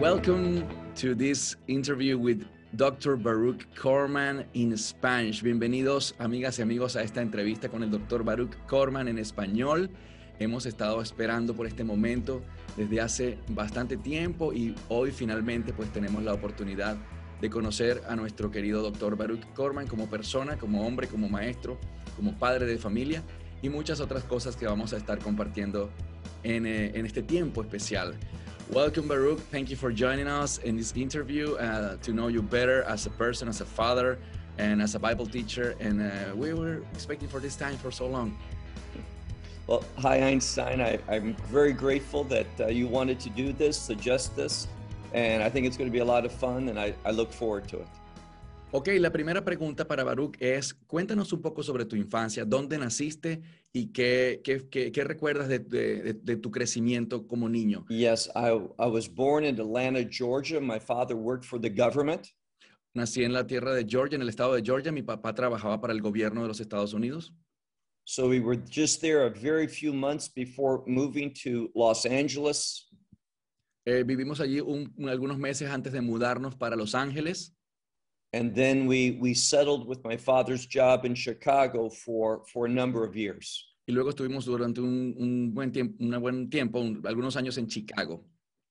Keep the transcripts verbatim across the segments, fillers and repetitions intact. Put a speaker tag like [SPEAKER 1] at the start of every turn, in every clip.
[SPEAKER 1] Welcome to this interview with doctor Baruch Korman in Spanish. Bienvenidos, amigas y amigos, a esta entrevista con el doctor Baruch Korman en español. Hemos estado esperando por este momento desde hace bastante tiempo y hoy finalmente pues tenemos la oportunidad de conocer a nuestro querido doctor Baruch Korman como persona, como hombre, como maestro, como padre de familia y muchas otras cosas que vamos a estar compartiendo en, eh, en este tiempo especial. Welcome, Baruch. Thank you for joining us in this interview uh, to know you better as a person, as a father, and as a Bible teacher. And uh, we were expecting for this time for so long.
[SPEAKER 2] Well, hi, Einstein. I, I'm very grateful that uh, you wanted to do this, suggest this, and I think it's going to be a lot of fun, and I, I look forward to it.
[SPEAKER 1] Ok, la primera pregunta para Baruch es, cuéntanos un poco sobre tu infancia, dónde naciste y qué, qué, qué, qué recuerdas de, de, de tu crecimiento como niño.
[SPEAKER 2] Yes, I, I was born in Atlanta, Georgia. My father worked for the government.
[SPEAKER 1] Nací en la tierra de Georgia, en el estado de Georgia. Mi papá trabajaba para el gobierno de los Estados Unidos.
[SPEAKER 2] So we were just there a very few months before moving to Los Angeles.
[SPEAKER 1] Eh, vivimos allí un, un, algunos meses antes de mudarnos para Los Ángeles.
[SPEAKER 2] And then we, we settled with my father's job in Chicago for, for a number of years.
[SPEAKER 1] Y luego estuvimos durante un, un buen tiempo, un buen tiempo un, algunos años en Chicago.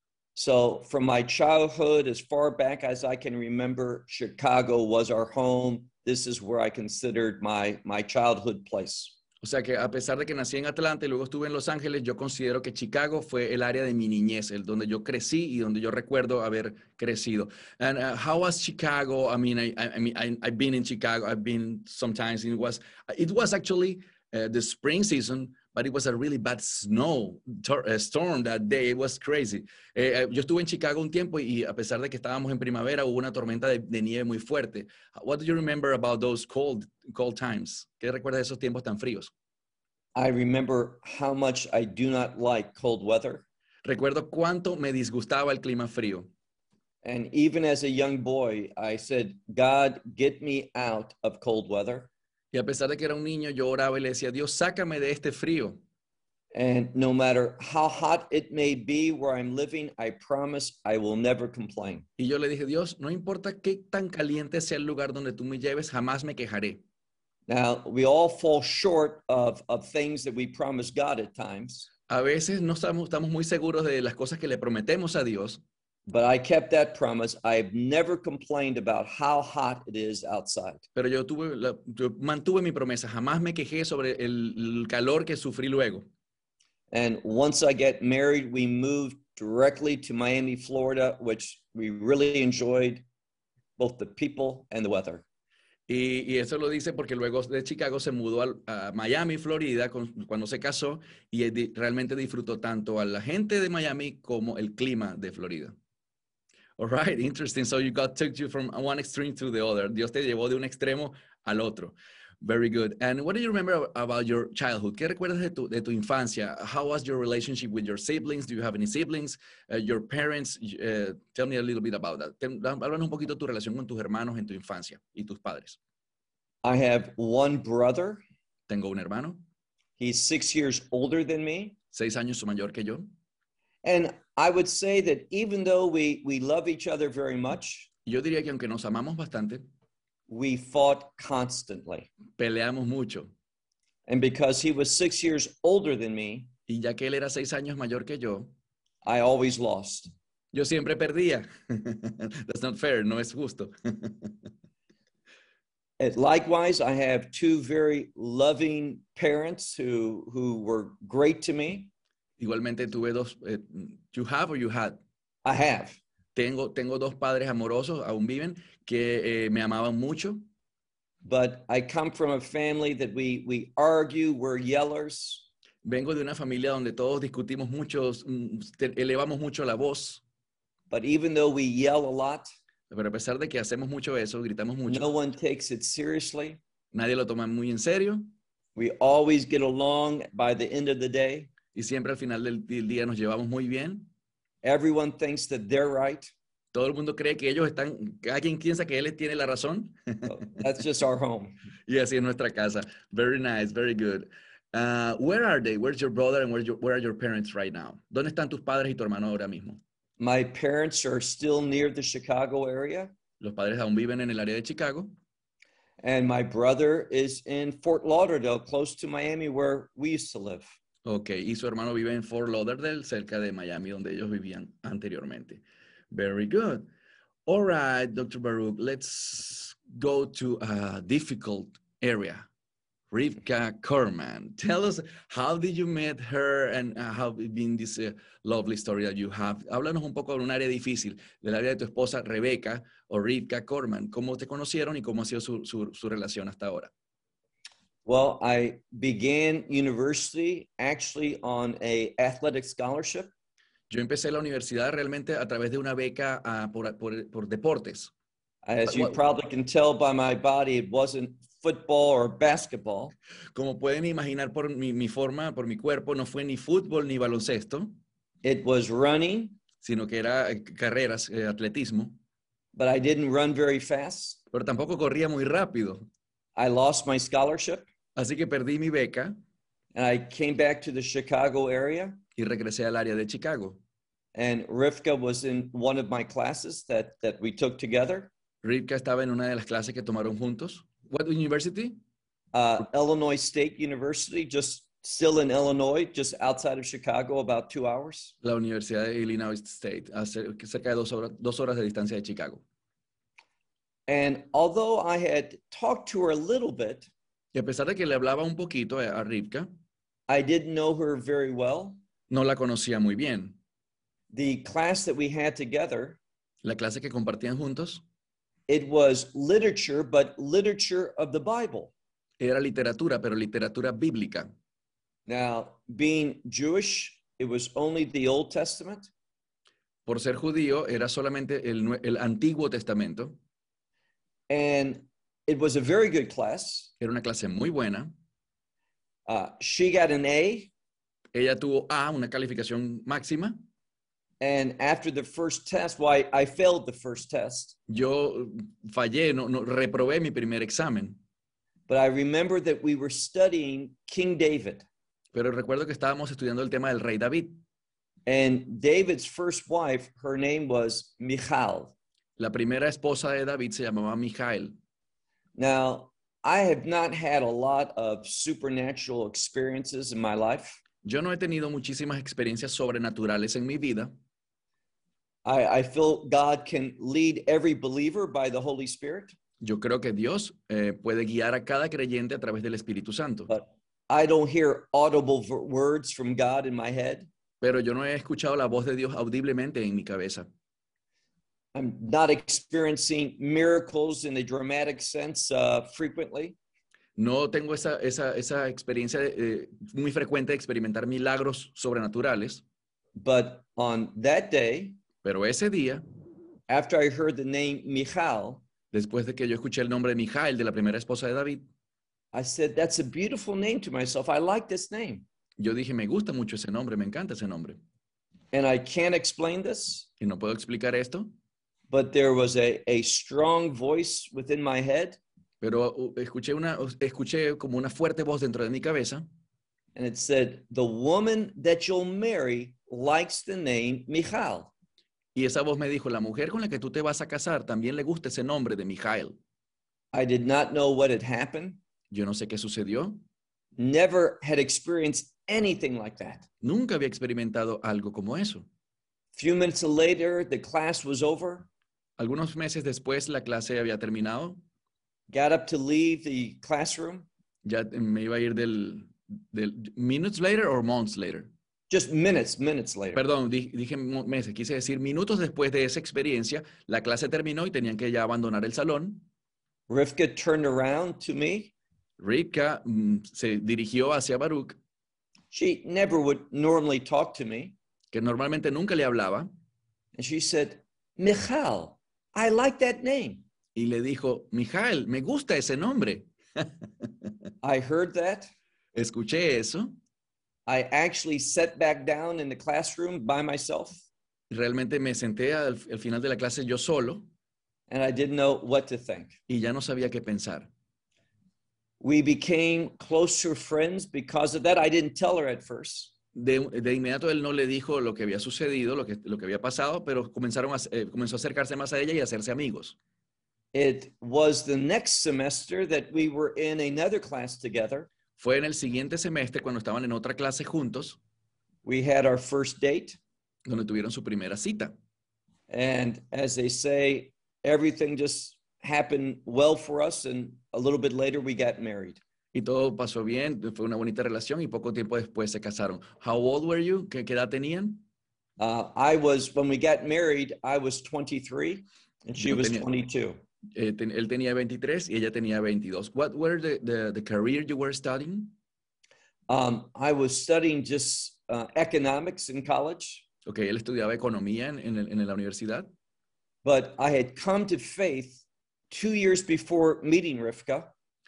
[SPEAKER 2] So from my childhood, as far back as I can remember, Chicago was our home. This is where I considered my, my childhood place.
[SPEAKER 1] O sea que a pesar de que nací en Atlanta y luego estuve en Los Ángeles, yo considero que Chicago fue el área de mi niñez, el donde yo crecí y donde yo recuerdo haber crecido. And uh, how was Chicago? I mean, I, I mean, I, I've been in Chicago. I've been sometimes. It was, it was actually uh, the spring season, but it was a really bad snow uh, storm that day. It was crazy. Eh, yo estuve en Chicago un tiempo y a pesar de que estábamos en primavera, hubo una tormenta de, de nieve muy fuerte. What do you remember about those cold, cold times? ¿Qué recuerdas de esos tiempos tan fríos?
[SPEAKER 2] I remember how much I do not like cold weather.
[SPEAKER 1] Recuerdo cuánto me disgustaba el clima frío.
[SPEAKER 2] And even as a young boy, I said, God, get me out of cold weather.
[SPEAKER 1] Y a pesar de que era un niño, yo oraba y le decía, Dios, sácame de este frío.
[SPEAKER 2] And no matter how hot it may be where I'm living, I promise I will never complain.
[SPEAKER 1] Y yo le dije, Dios, no importa qué tan caliente sea el lugar donde tú me lleves, jamás me quejaré.
[SPEAKER 2] Now, we all fall short of, of things that we promise God at times.
[SPEAKER 1] A veces no estamos, estamos muy seguros de las cosas que le prometemos a Dios.
[SPEAKER 2] But I kept that promise. I've never complained about how hot it is outside.
[SPEAKER 1] Pero yo, tuve la, yo mantuve mi promesa, jamás me quejé sobre el, el calor que sufrí luego.
[SPEAKER 2] And once I get married, we moved directly to Miami, Florida, which we really enjoyed, both the people and the weather.
[SPEAKER 1] Y, y eso lo dice porque luego de Chicago se mudó a, a Miami, Florida, con, cuando se casó, y di, realmente disfrutó tanto a la gente de Miami como el clima de Florida. All right, interesting. So you got took you from one extreme to the other. Dios te llevó de un extremo al otro. Very good. And what do you remember about your childhood? ¿Qué recuerdas de tu, de tu infancia? How was your relationship with your siblings? Do you have any siblings? Uh, your parents? Uh, tell me a little bit about that. Háblanos un poquito de tu relación con tus hermanos en tu infancia y tus padres.
[SPEAKER 2] I have one brother.
[SPEAKER 1] Tengo un hermano.
[SPEAKER 2] He's six years older than me.
[SPEAKER 1] Seis años mayor que yo.
[SPEAKER 2] And I would say that even though we, we love each other very much,
[SPEAKER 1] yo diría que aunque nos amamos bastante,
[SPEAKER 2] we fought constantly.
[SPEAKER 1] Peleamos mucho.
[SPEAKER 2] And because he was six years older than me,
[SPEAKER 1] y ya que él era seis años mayor que yo,
[SPEAKER 2] I always lost.
[SPEAKER 1] Yo siempre perdía. That's not fair, no es justo.
[SPEAKER 2] And likewise, I have two very loving parents who, who were great to me.
[SPEAKER 1] Igualmente tuve dos, eh, you have or you had?
[SPEAKER 2] I have.
[SPEAKER 1] Tengo, tengo dos padres amorosos, aún viven, que eh, me amaban mucho.
[SPEAKER 2] But I come from a family that we, we argue, we're yellers.
[SPEAKER 1] Vengo de una familia donde todos discutimos mucho, elevamos mucho la voz.
[SPEAKER 2] But even though we yell a lot,
[SPEAKER 1] pero a pesar de que hacemos mucho eso, gritamos mucho,
[SPEAKER 2] no one takes it seriously.
[SPEAKER 1] Nadie lo toma muy en serio.
[SPEAKER 2] We always get along by the end of the day.
[SPEAKER 1] Y siempre al final del, del día nos llevamos muy bien.
[SPEAKER 2] Everyone thinks that they're right.
[SPEAKER 1] Todo el mundo cree que ellos están, cada quien piensa que él tiene la razón.
[SPEAKER 2] So that's just our home.
[SPEAKER 1] Y así es nuestra casa. Very nice, very good. Uh, where are they? Where's your brother and where's your, where are your parents right now? ¿Dónde están tus padres y tu hermano ahora mismo?
[SPEAKER 2] My parents are still near the Chicago area,
[SPEAKER 1] Los padres aún viven en el área de Chicago.
[SPEAKER 2] and my brother is in Fort Lauderdale, close to Miami, where we used to live.
[SPEAKER 1] Ok, y su hermano vive en Fort Lauderdale, cerca de Miami, donde ellos vivían anteriormente. Very good. All right, Doctor Baruch, let's go to a difficult area. Rivka Korman. Tell us, how did you meet her and uh, how been this uh, lovely story that you have? Háblanos un poco de un área difícil, del área de tu esposa Rebeca o Rivka Korman. ¿Cómo te conocieron y cómo ha sido su, su, su relación hasta ahora?
[SPEAKER 2] Well, I began university actually on a athletic scholarship.
[SPEAKER 1] Yo empecé la universidad realmente a través de una beca uh, por, por, por deportes.
[SPEAKER 2] As you
[SPEAKER 1] What-
[SPEAKER 2] probably can tell by my body, it wasn't football or basketball.
[SPEAKER 1] Como pueden imaginar por mi, mi forma, por mi cuerpo, no fue ni fútbol ni baloncesto,
[SPEAKER 2] It was running,
[SPEAKER 1] sino que era eh, carreras, eh, atletismo,
[SPEAKER 2] but I didn't run very fast.
[SPEAKER 1] pero tampoco corría muy rápido.
[SPEAKER 2] I lost my scholarship,
[SPEAKER 1] Así que perdí mi beca
[SPEAKER 2] and I came back to the Chicago area.
[SPEAKER 1] y regresé al área de Chicago.
[SPEAKER 2] And Rivka was in one of my classes that, that we took together.
[SPEAKER 1] Rivka estaba en una de las clases que tomaron juntos. What university?
[SPEAKER 2] Uh, Illinois State University, just still in Illinois, just outside of Chicago, about two hours.
[SPEAKER 1] La Universidad de Illinois State, a cer- cerca de dos horas, dos horas de distancia de Chicago.
[SPEAKER 2] And although I had talked to her a little bit,
[SPEAKER 1] Y a pesar de que le hablaba un poquito a, a Rivka,
[SPEAKER 2] I didn't know her very well.
[SPEAKER 1] no la conocía muy bien.
[SPEAKER 2] The class that we had together,
[SPEAKER 1] La clase que compartían juntos
[SPEAKER 2] it was literature, but literature of the Bible.
[SPEAKER 1] era literatura, pero literatura bíblica.
[SPEAKER 2] Now, being Jewish, it was only the Old Testament.
[SPEAKER 1] Por ser judío, era solamente el, nue- el Antiguo Testamento.
[SPEAKER 2] And it was a very good class.
[SPEAKER 1] Era una clase muy buena.
[SPEAKER 2] Uh, she got an A.
[SPEAKER 1] Ella tuvo A, una calificación máxima.
[SPEAKER 2] And after the first test, well, I, I failed the first test.
[SPEAKER 1] Yo fallé, no, no, reprobé mi primer examen.
[SPEAKER 2] But I remember that we were studying King David.
[SPEAKER 1] Pero recuerdo que estábamos estudiando el tema del rey David.
[SPEAKER 2] And David's first wife, her name was Michal.
[SPEAKER 1] La primera esposa de David se llamaba Mijael.
[SPEAKER 2] Now, I have not had a lot of supernatural experiences in my life.
[SPEAKER 1] Yo no he tenido muchísimas experiencias sobrenaturales en mi vida.
[SPEAKER 2] I, I feel God can lead every believer by the Holy Spirit,
[SPEAKER 1] Yo creo que Dios eh, puede guiar a cada creyente a través del Espíritu Santo.
[SPEAKER 2] but I don't hear audible v- words from God in my head.
[SPEAKER 1] Pero yo no he escuchado la voz de Dios audiblemente en mi cabeza.
[SPEAKER 2] I'm not experiencing miracles in a dramatic sense uh, frequently.
[SPEAKER 1] No tengo esa, esa, esa experiencia eh, muy frecuente de experimentar milagros sobrenaturales.
[SPEAKER 2] But on that day,
[SPEAKER 1] Pero ese día,
[SPEAKER 2] after I heard the name Michal,
[SPEAKER 1] después de que yo escuché el nombre de Mijael, de la primera esposa de David,
[SPEAKER 2] I said, that's a beautiful name to myself. I like this name.
[SPEAKER 1] yo dije, me gusta mucho ese nombre, me encanta ese nombre.
[SPEAKER 2] And I can't explain this,
[SPEAKER 1] Y no puedo explicar esto,
[SPEAKER 2] but there was a, a strong voice within my head,
[SPEAKER 1] pero uh, escuché, una, escuché como una fuerte voz dentro de mi cabeza
[SPEAKER 2] and it said, the woman that you'll marry likes the name Michal.
[SPEAKER 1] y esa voz me dijo, la mujer con la que tú te vas a casar también le gusta ese nombre de Mijael.
[SPEAKER 2] I did not know what had happened,
[SPEAKER 1] Yo no sé qué sucedió,
[SPEAKER 2] never had experienced anything like that.
[SPEAKER 1] nunca había experimentado algo como eso.
[SPEAKER 2] Few minutes later, the class was over,
[SPEAKER 1] Algunos meses después la clase había terminado,
[SPEAKER 2] got up to leave the classroom.
[SPEAKER 1] ya me iba a ir del, del minutes later or months later.
[SPEAKER 2] Just minutes, minutes later.
[SPEAKER 1] Perdón, di- dije mo- meses, quise decir minutos después de esa experiencia, la clase terminó y tenían que ya abandonar el salón.
[SPEAKER 2] Rivka turned around to me.
[SPEAKER 1] Rivka mm, se dirigió hacia Baruch,
[SPEAKER 2] She never would normally talk to me.
[SPEAKER 1] que normalmente nunca le hablaba,
[SPEAKER 2] And she said, Michal, I like that name.
[SPEAKER 1] y le dijo, Mijael, me gusta ese nombre.
[SPEAKER 2] I heard that.
[SPEAKER 1] Escuché eso,
[SPEAKER 2] I actually sat back down in the classroom by myself,
[SPEAKER 1] realmente me senté al, al final de la clase yo solo
[SPEAKER 2] and I didn't know what to think.
[SPEAKER 1] y ya no sabía qué pensar.
[SPEAKER 2] We became closer friends because of that. I didn't tell her at first.
[SPEAKER 1] de, de inmediato él no le dijo lo que había sucedido, lo que, lo que había pasado, pero comenzaron a, eh, comenzó a acercarse más a ella y a hacerse amigos.
[SPEAKER 2] It was the next semester that we were in another class together.
[SPEAKER 1] Fue en el siguiente semestre, cuando estaban en otra clase juntos,
[SPEAKER 2] We had our first date.
[SPEAKER 1] donde tuvieron su primera cita.
[SPEAKER 2] And as they say, everything just happened well for us. And a little bit later, we got married.
[SPEAKER 1] Y todo pasó bien, fue una bonita relación y poco tiempo después se casaron. How old were you? ¿Qué, qué edad tenían?
[SPEAKER 2] Uh, I was, when we got married, I was twenty-three and she
[SPEAKER 1] Yo
[SPEAKER 2] was
[SPEAKER 1] tenía-
[SPEAKER 2] twenty-two.
[SPEAKER 1] Eh, ten- él tenía veintitrés y ella tenía veintidós. What were the, the, the career you were studying?
[SPEAKER 2] Um, I was studying just uh, economics in college,
[SPEAKER 1] Ok, él estudiaba economía en, en, el- en la universidad.
[SPEAKER 2] but I had come to faith two years before meeting Rivka.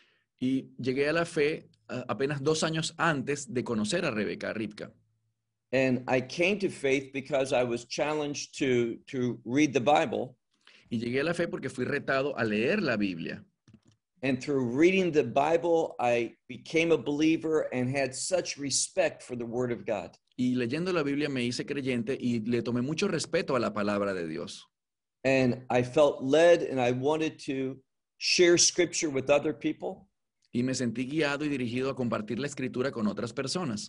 [SPEAKER 1] Y llegué a la fe uh, apenas dos años antes de conocer a Rebeca, a Rivka.
[SPEAKER 2] And I came to faith because I was challenged to, to read the Bible.
[SPEAKER 1] Y llegué a la fe porque fui retado a leer la Biblia.
[SPEAKER 2] And through reading the Bible, I became a believer and had such respect for the Word of God.
[SPEAKER 1] Y leyendo la Biblia me hice creyente y le tomé mucho respeto a la palabra de Dios.
[SPEAKER 2] And I felt led and I wanted to share scripture with other people.
[SPEAKER 1] Y me sentí guiado y dirigido a compartir la escritura con otras personas.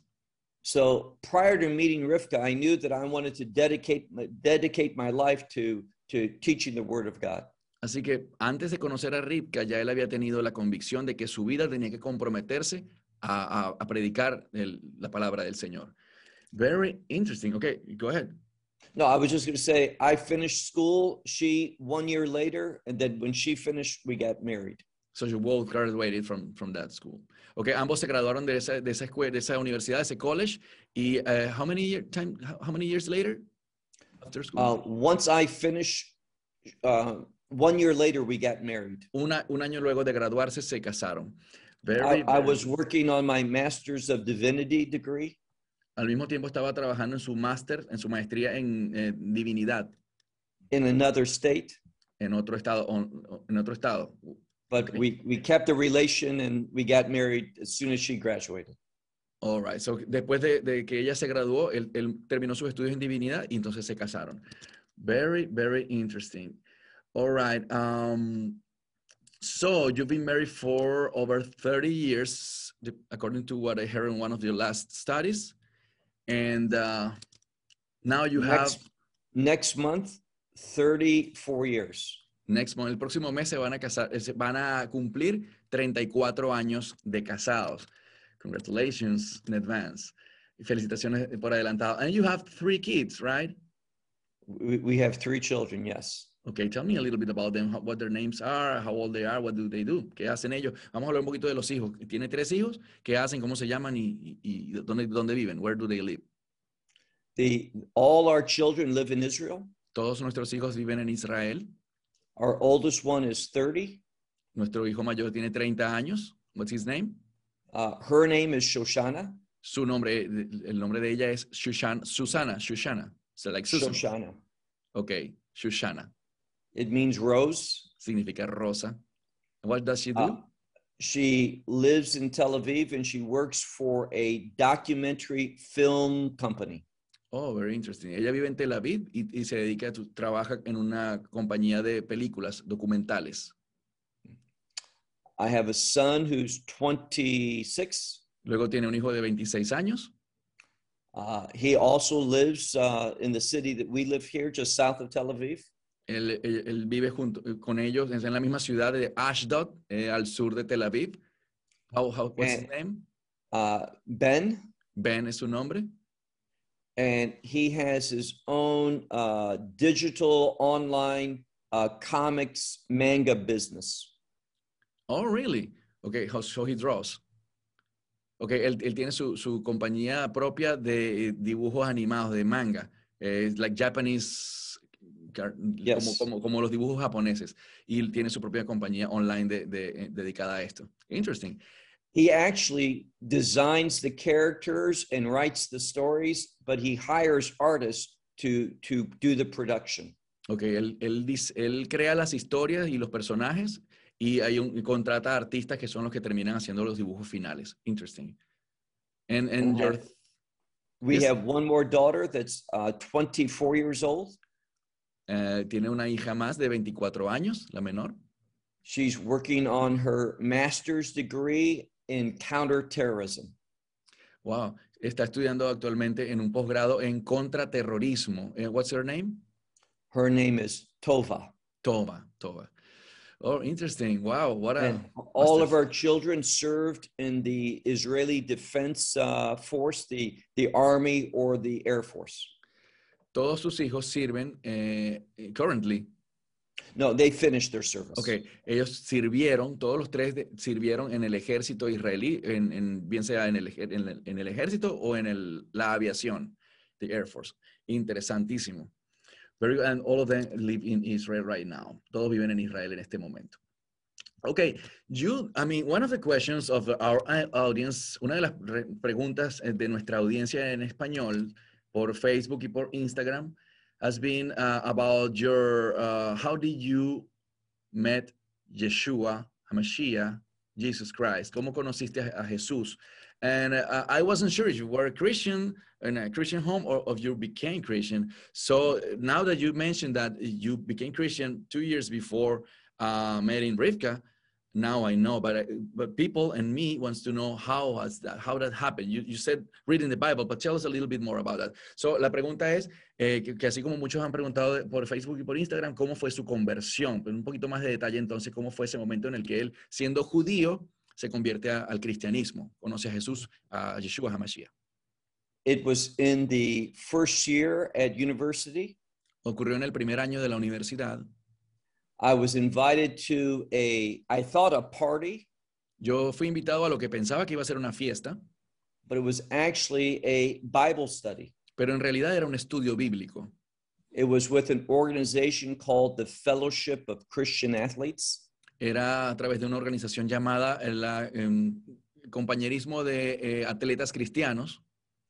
[SPEAKER 2] So prior to meeting Rivka, I knew that I wanted to dedicate, dedicate my life to, to teaching the Word of God.
[SPEAKER 1] Así que antes de conocer a Rivka, ya él había tenido la convicción de que su vida tenía que comprometerse a, a, a predicar el, la palabra del Señor. Very interesting. Okay, go ahead.
[SPEAKER 2] No, I was just going to say, I finished school, she one year later, and then when she finished, we got married.
[SPEAKER 1] So you both graduated from, from that school. Okay, ambos se graduaron de esa, de esa escuela, de esa universidad, de ese college. Y uh, how many year, time, how, how many years later after school?
[SPEAKER 2] Uh, once I finished, uh, one year later, we got married.
[SPEAKER 1] Una, un año luego de graduarse se casaron. Very,
[SPEAKER 2] I, I
[SPEAKER 1] very-
[SPEAKER 2] was working on my Master's of Divinity degree.
[SPEAKER 1] Al mismo tiempo estaba trabajando en su máster, en su maestría en eh, divinidad
[SPEAKER 2] In another state,
[SPEAKER 1] en otro estado, on- en otro estado.
[SPEAKER 2] but
[SPEAKER 1] Okay.
[SPEAKER 2] we, we kept the relation and we got married as soon as she graduated.
[SPEAKER 1] All right. So, después de, de que ella se graduó, él, él terminó sus estudios en divinidad y entonces se casaron. Very, very interesting. All right. Um, so, you've been married for over thirty years, the- according to what I heard in one of your last studies. And uh, now you have,
[SPEAKER 2] Next, next month, thirty-four years.
[SPEAKER 1] next month, el próximo mes se van a casar, eh, se van a cumplir treinta y cuatro años de casados. Congratulations in advance. Felicitaciones por adelantado. And you have three kids, right?
[SPEAKER 2] We, we have three children, yes.
[SPEAKER 1] Okay, tell me a little bit about them, how- what their names are, how old they are, what do they do, qué hacen ellos. Vamos a hablar un poquito de los hijos. Tiene tres hijos, qué hacen, cómo se llaman y, y, y dónde, dónde viven, where do they live.
[SPEAKER 2] The, all our children live in Israel.
[SPEAKER 1] Todos nuestros hijos viven en Israel.
[SPEAKER 2] Our oldest one is thirty.
[SPEAKER 1] Nuestro hijo mayor tiene treinta años. What's his name?
[SPEAKER 2] Uh, her name is Shoshana.
[SPEAKER 1] Su nombre, el nombre de ella es Shushan, Susana, Shoshana. So like Susan.
[SPEAKER 2] Shoshana.
[SPEAKER 1] Okay, Shoshana.
[SPEAKER 2] It means rose.
[SPEAKER 1] Significa rosa. What does she do?
[SPEAKER 2] Uh, she lives in Tel Aviv and she works for a documentary film company.
[SPEAKER 1] Oh, very interesting. Ella vive en Tel Aviv y, y se dedica, a, trabaja en una compañía de películas documentales.
[SPEAKER 2] I have a son who's twenty-six.
[SPEAKER 1] Luego tiene un hijo de veintiséis años.
[SPEAKER 2] Uh, he also lives uh, in the city that we live here, just south of Tel Aviv.
[SPEAKER 1] Él, él- él vive junto con ellos en la misma ciudad de Ashdod, eh, al sur de Tel Aviv. How, how, what's his
[SPEAKER 2] And-
[SPEAKER 1] name?
[SPEAKER 2] Uh, Ben,
[SPEAKER 1] Ben es su nombre.
[SPEAKER 2] and he has his own uh, digital online uh, comics manga business.
[SPEAKER 1] Oh, really? Okay, how, so he draws. Okay, él, él tiene su, su compañía propia de dibujos animados, de manga. Eh, like Japanese, car-
[SPEAKER 2] Yes.
[SPEAKER 1] como, como, como los dibujos japoneses. Y él tiene su propia compañía online de, de, eh, dedicada a esto. Interesting.
[SPEAKER 2] He actually designs the characters and writes the stories, but he hires artists to, to do the production.
[SPEAKER 1] Okay, él, él, dis- él crea las historias y los personajes y hay un, y contrata a artistas que son los que terminan haciendo los dibujos finales. Interesting. And, and
[SPEAKER 2] Okay.
[SPEAKER 1] your,
[SPEAKER 2] We
[SPEAKER 1] Yes.
[SPEAKER 2] have one more daughter that's uh, twenty-four years old.
[SPEAKER 1] Eh, tiene una hija más de veinticuatro años, la menor.
[SPEAKER 2] She's working on her master's degree in counterterrorism.
[SPEAKER 1] Wow, está estudiando actualmente en un posgrado en contraterrorismo. Eh, what's her name?
[SPEAKER 2] Her name is Tova.
[SPEAKER 1] Tova, Tova. Oh, interesting. Wow, what a...
[SPEAKER 2] And all of our children served in the Israeli Defense uh, Force, the, the Army or the Air Force.
[SPEAKER 1] Todos sus hijos sirven eh, currently.
[SPEAKER 2] No, they finished their service.
[SPEAKER 1] Ok, ellos sirvieron, todos los tres de, sirvieron en el ejército israelí, en, en, bien sea en el, en, el, en el ejército o en el, la aviación, the Air Force. Interesantísimo. Very good. And all of them live in Israel right now. Todos viven en Israel en este momento. Okay, you, I mean, one of the questions of our audience, una de las preguntas de nuestra audiencia en español por Facebook y por Instagram has been uh, about your, uh, how did you met Yeshua, HaMashiach, Jesus Christ? ¿Cómo conociste a, a Jesús? And uh, I wasn't sure if you were a Christian in a Christian home or if you became Christian. So now that you mentioned that you became Christian two years before uh, meeting Rivka, now I know, but but people and me wants to know how has that, how that happened. You, you said reading the Bible, but tell us a little bit more about that. So la pregunta es, eh, que, que así como muchos han preguntado por Facebook y por Instagram, ¿cómo fue su conversión? Pero un poquito más de detalle entonces, ¿cómo fue ese momento en el que él, siendo judío, se convierte a, al cristianismo? Conoce a Jesús, a Yeshua HaMashiach.
[SPEAKER 2] It was in the first year at university.
[SPEAKER 1] Ocurrió en el primer año de la universidad.
[SPEAKER 2] I was invited to a, I thought a party.
[SPEAKER 1] Yo fui invitado a lo que pensaba que iba a ser una fiesta.
[SPEAKER 2] But it was actually a Bible study.
[SPEAKER 1] Pero en realidad era un estudio bíblico.
[SPEAKER 2] It was with an organization called the Fellowship of Christian Athletes.
[SPEAKER 1] Era a través de una organización llamada el eh, Compañerismo de eh, Atletas Cristianos.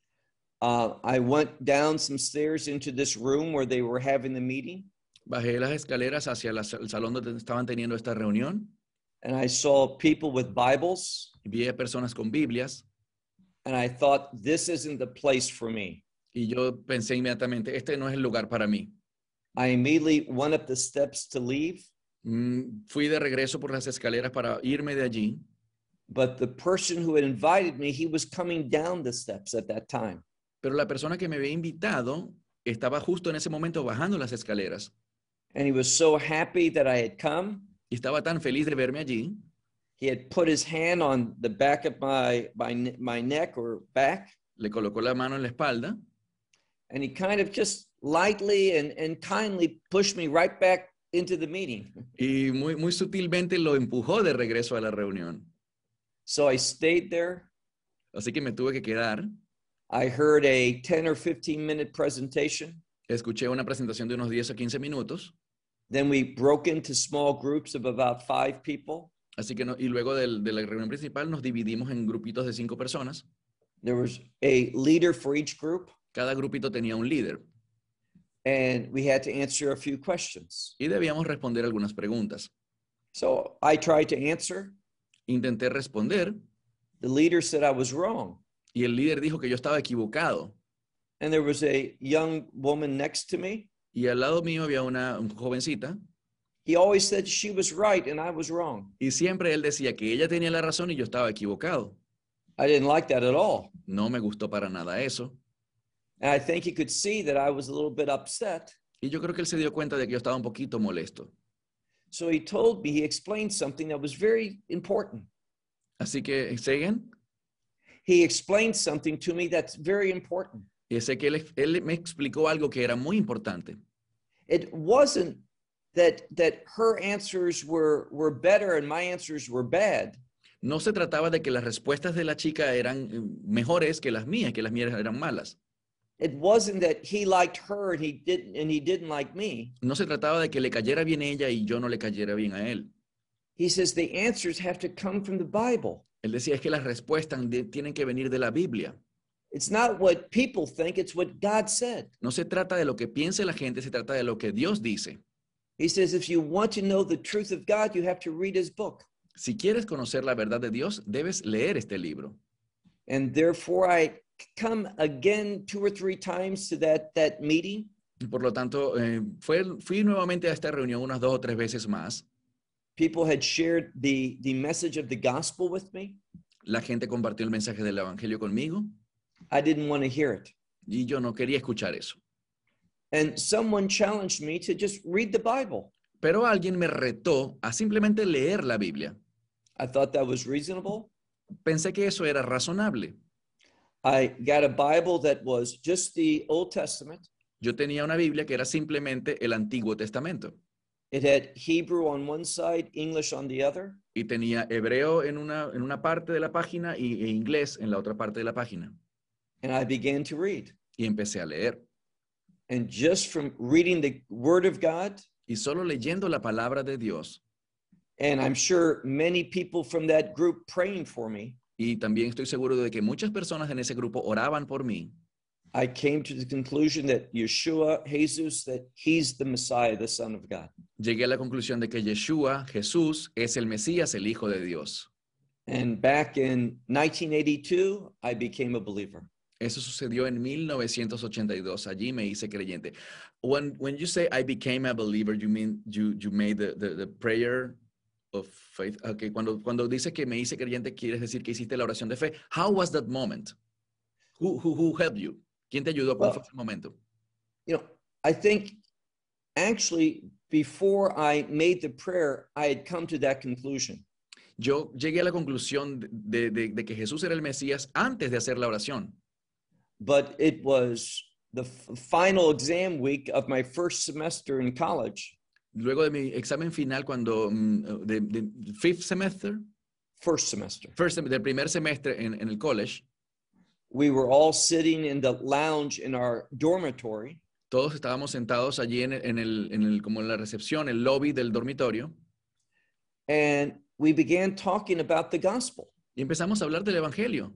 [SPEAKER 2] Uh, I went down some stairs into this room where they were having the meeting.
[SPEAKER 1] Bajé las escaleras hacia la, el salón donde estaban teniendo esta reunión.
[SPEAKER 2] And I saw people with Bibles.
[SPEAKER 1] Vi a personas con Biblias.
[SPEAKER 2] And I thought, this isn't the place for me.
[SPEAKER 1] Y yo pensé inmediatamente, este no es el lugar para mí.
[SPEAKER 2] I immediately went up the steps to leave.
[SPEAKER 1] Mm, fui de regreso por las escaleras para irme de allí.
[SPEAKER 2] But the person who had invited me, he was coming down the steps at that time.
[SPEAKER 1] Pero la persona que me había invitado estaba justo en ese momento bajando las escaleras.
[SPEAKER 2] And he was so happy that I had come.
[SPEAKER 1] Y estaba tan feliz de verme allí.
[SPEAKER 2] He had put his hand on the back of my, my, my neck or back.
[SPEAKER 1] Le colocó la mano en la espalda.
[SPEAKER 2] And he kind of just lightly and, and kindly pushed me right back into the meeting.
[SPEAKER 1] Y muy, muy sutilmente lo empujó de regreso a la reunión.
[SPEAKER 2] So I stayed there.
[SPEAKER 1] Así que me tuve que quedar.
[SPEAKER 2] I heard a ten or fifteen minute presentation.
[SPEAKER 1] Escuché una presentación de unos diez o quince minutos.
[SPEAKER 2] Then we broke into small groups of about five people.
[SPEAKER 1] Así que no, y luego del, de la reunión principal nos dividimos en grupitos de cinco personas.
[SPEAKER 2] There was a leader for each group.
[SPEAKER 1] Cada grupito tenía un líder.
[SPEAKER 2] And we had to answer a few questions.
[SPEAKER 1] Y debíamos responder algunas preguntas.
[SPEAKER 2] So I tried to answer.
[SPEAKER 1] Intenté responder.
[SPEAKER 2] The leader said I was wrong.
[SPEAKER 1] Y el líder dijo que yo estaba equivocado.
[SPEAKER 2] And there was a young woman next to me.
[SPEAKER 1] Y al lado mío había una, una jovencita.
[SPEAKER 2] He always said she was right and I was wrong.
[SPEAKER 1] Y siempre él decía que ella tenía la razón y yo estaba equivocado.
[SPEAKER 2] I didn't like that at all.
[SPEAKER 1] No me gustó para nada eso.
[SPEAKER 2] And I think he could see that I was a little bit upset.
[SPEAKER 1] Y yo creo que él se dio cuenta de que yo estaba un poquito molesto.
[SPEAKER 2] So he told me, he explained something that was very important.
[SPEAKER 1] Así que, ¿siguen?
[SPEAKER 2] He explained something to me that's very important.
[SPEAKER 1] Y sé que él, él me explicó algo que era muy importante.
[SPEAKER 2] It wasn't that, that her answers were, were better and my answers were bad.
[SPEAKER 1] No se trataba de que las respuestas de la chica eran mejores que las mías, que las mías eran malas.
[SPEAKER 2] It wasn't that he liked her and he didn't, and he didn't like me.
[SPEAKER 1] No se trataba de que le cayera bien a ella y yo no le cayera bien a él.
[SPEAKER 2] He says the answers have to come from the Bible.
[SPEAKER 1] Él decía es que las respuestas de, tienen que venir de la Biblia.
[SPEAKER 2] It's not what people think, it's what God said.
[SPEAKER 1] No se trata de lo que piense la gente, se trata de lo que Dios dice.
[SPEAKER 2] He says if you want to know the truth of God, you have to read his book.
[SPEAKER 1] Si quieres conocer la verdad de Dios, debes leer este libro.
[SPEAKER 2] And therefore I come again two or three times to that, that meeting.
[SPEAKER 1] Y por lo tanto, eh, fue, fui nuevamente a esta reunión unas dos o tres veces más.
[SPEAKER 2] People had shared the, the message of the gospel with me.
[SPEAKER 1] La gente compartió el mensaje del evangelio conmigo
[SPEAKER 2] I didn't want to hear it.
[SPEAKER 1] y yo no quería escuchar eso.
[SPEAKER 2] And someone challenged me to just read the Bible.
[SPEAKER 1] Pero alguien me retó a simplemente leer la Biblia.
[SPEAKER 2] I thought that was reasonable.
[SPEAKER 1] Pensé que eso era razonable.
[SPEAKER 2] I got a Bible that was just the Old Testament.
[SPEAKER 1] Yo tenía una Biblia que era simplemente el Antiguo Testamento.
[SPEAKER 2] It had Hebrew on one side, English on the other.
[SPEAKER 1] Y tenía hebreo en una, en una parte de la página y, e inglés en la otra parte de la página.
[SPEAKER 2] And I began to read.
[SPEAKER 1] Y empecé a leer.
[SPEAKER 2] And just from reading the Word of God,
[SPEAKER 1] Y solo leyendo la palabra de Dios,
[SPEAKER 2] and I'm sure many people from that group praying for me,
[SPEAKER 1] y también estoy seguro de que muchas personas en ese grupo oraban por mí,
[SPEAKER 2] I came to the conclusion that Yeshua, Jesus, that he's the Messiah, the Son of God.
[SPEAKER 1] llegué a la conclusión de que Yeshua, Jesús, es el Mesías, el Hijo de Dios.
[SPEAKER 2] And back in nineteen eighty-two, I became a believer.
[SPEAKER 1] Eso sucedió en mil novecientos ochenta y dos. Allí me hice creyente. When, when you say I became a believer, you mean you, you made the, the, the prayer of faith. Okay, cuando, cuando dices que me hice creyente, quieres decir que hiciste la oración de fe. How was that moment? Who, who, who helped you? ¿Quién te ayudó? ¿Cuál
[SPEAKER 2] Well,
[SPEAKER 1] fue ese momento?
[SPEAKER 2] You know, I think actually before I made the prayer, I had come to that conclusion.
[SPEAKER 1] Yo llegué a la conclusión de, de, de que Jesús era el Mesías antes de hacer la oración.
[SPEAKER 2] But it was the f- final exam week of my first semester in college.
[SPEAKER 1] Luego de mi examen final, cuando mm, de, de fifth semester,
[SPEAKER 2] First semester.
[SPEAKER 1] first sem- del primer semestre en, en el college,
[SPEAKER 2] We were all sitting in the lounge in our dormitory.
[SPEAKER 1] todos estábamos sentados allí en, el- en el, en el, como en la recepción, el lobby del dormitorio,
[SPEAKER 2] And we began talking about the gospel.
[SPEAKER 1] y empezamos a hablar del evangelio.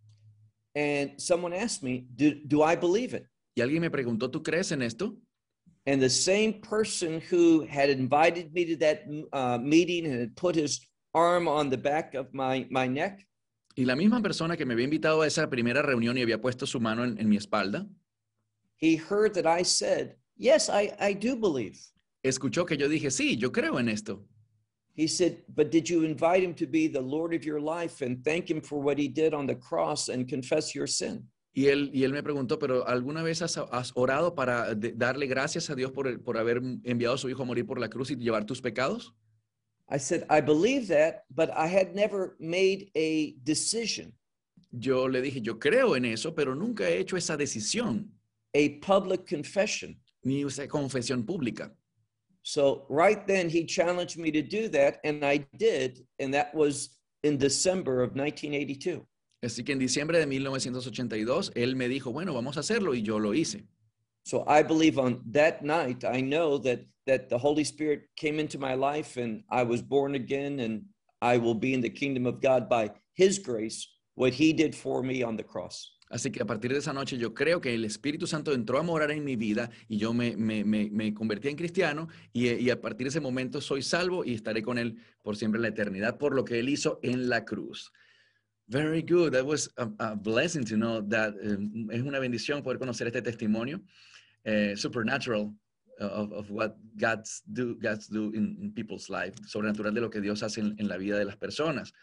[SPEAKER 2] And someone asked me, do, do I believe it?
[SPEAKER 1] Y alguien me preguntó, ¿tú crees en esto?
[SPEAKER 2] And the same person who had invited me to that uh, meeting and had put his arm on the back of my, my neck,
[SPEAKER 1] Y la misma persona que me había invitado a esa primera reunión y había puesto su mano en, en mi espalda,
[SPEAKER 2] he heard that I said, yes, I, I do believe.
[SPEAKER 1] escuchó que yo dije, sí, yo creo en esto.
[SPEAKER 2] He said, but did you invite him to be the Lord of your life and thank him for what he did on the cross and confess your sin?
[SPEAKER 1] Y él, y él me preguntó, ¿pero alguna vez has, has orado para de- darle gracias a Dios por, el- por haber enviado a su hijo a morir por la cruz y llevar tus pecados?
[SPEAKER 2] I said, I believe that, but I had never made a decision,
[SPEAKER 1] Yo le dije, yo creo en eso, pero nunca he hecho esa decisión,
[SPEAKER 2] a public confession.
[SPEAKER 1] ni esa confesión pública.
[SPEAKER 2] So right then he challenged me to do that, and I did, and that was in December of nineteen eighty-two.
[SPEAKER 1] Así que en diciembre de mil novecientos ochenta y dos, él me dijo, bueno, vamos a hacerlo, y yo lo hice.
[SPEAKER 2] So I believe on that night, I know that that the Holy Spirit came into my life and I was born again, and I will be in the kingdom of God by his grace, what he did for me on the cross.
[SPEAKER 1] Así que a partir de esa noche yo creo que el Espíritu Santo entró a morar en mi vida y yo me, me, me, me convertí en cristiano y, y a partir de ese momento soy salvo y estaré con él por siempre en la eternidad por lo que él hizo en la cruz. Very good. That was a, a blessing to know that. Um, es una bendición poder conocer este testimonio uh, supernatural uh, of, of what God's do, God's do in, in people's life. Sobrenatural de lo que Dios hace en, en la vida de las personas.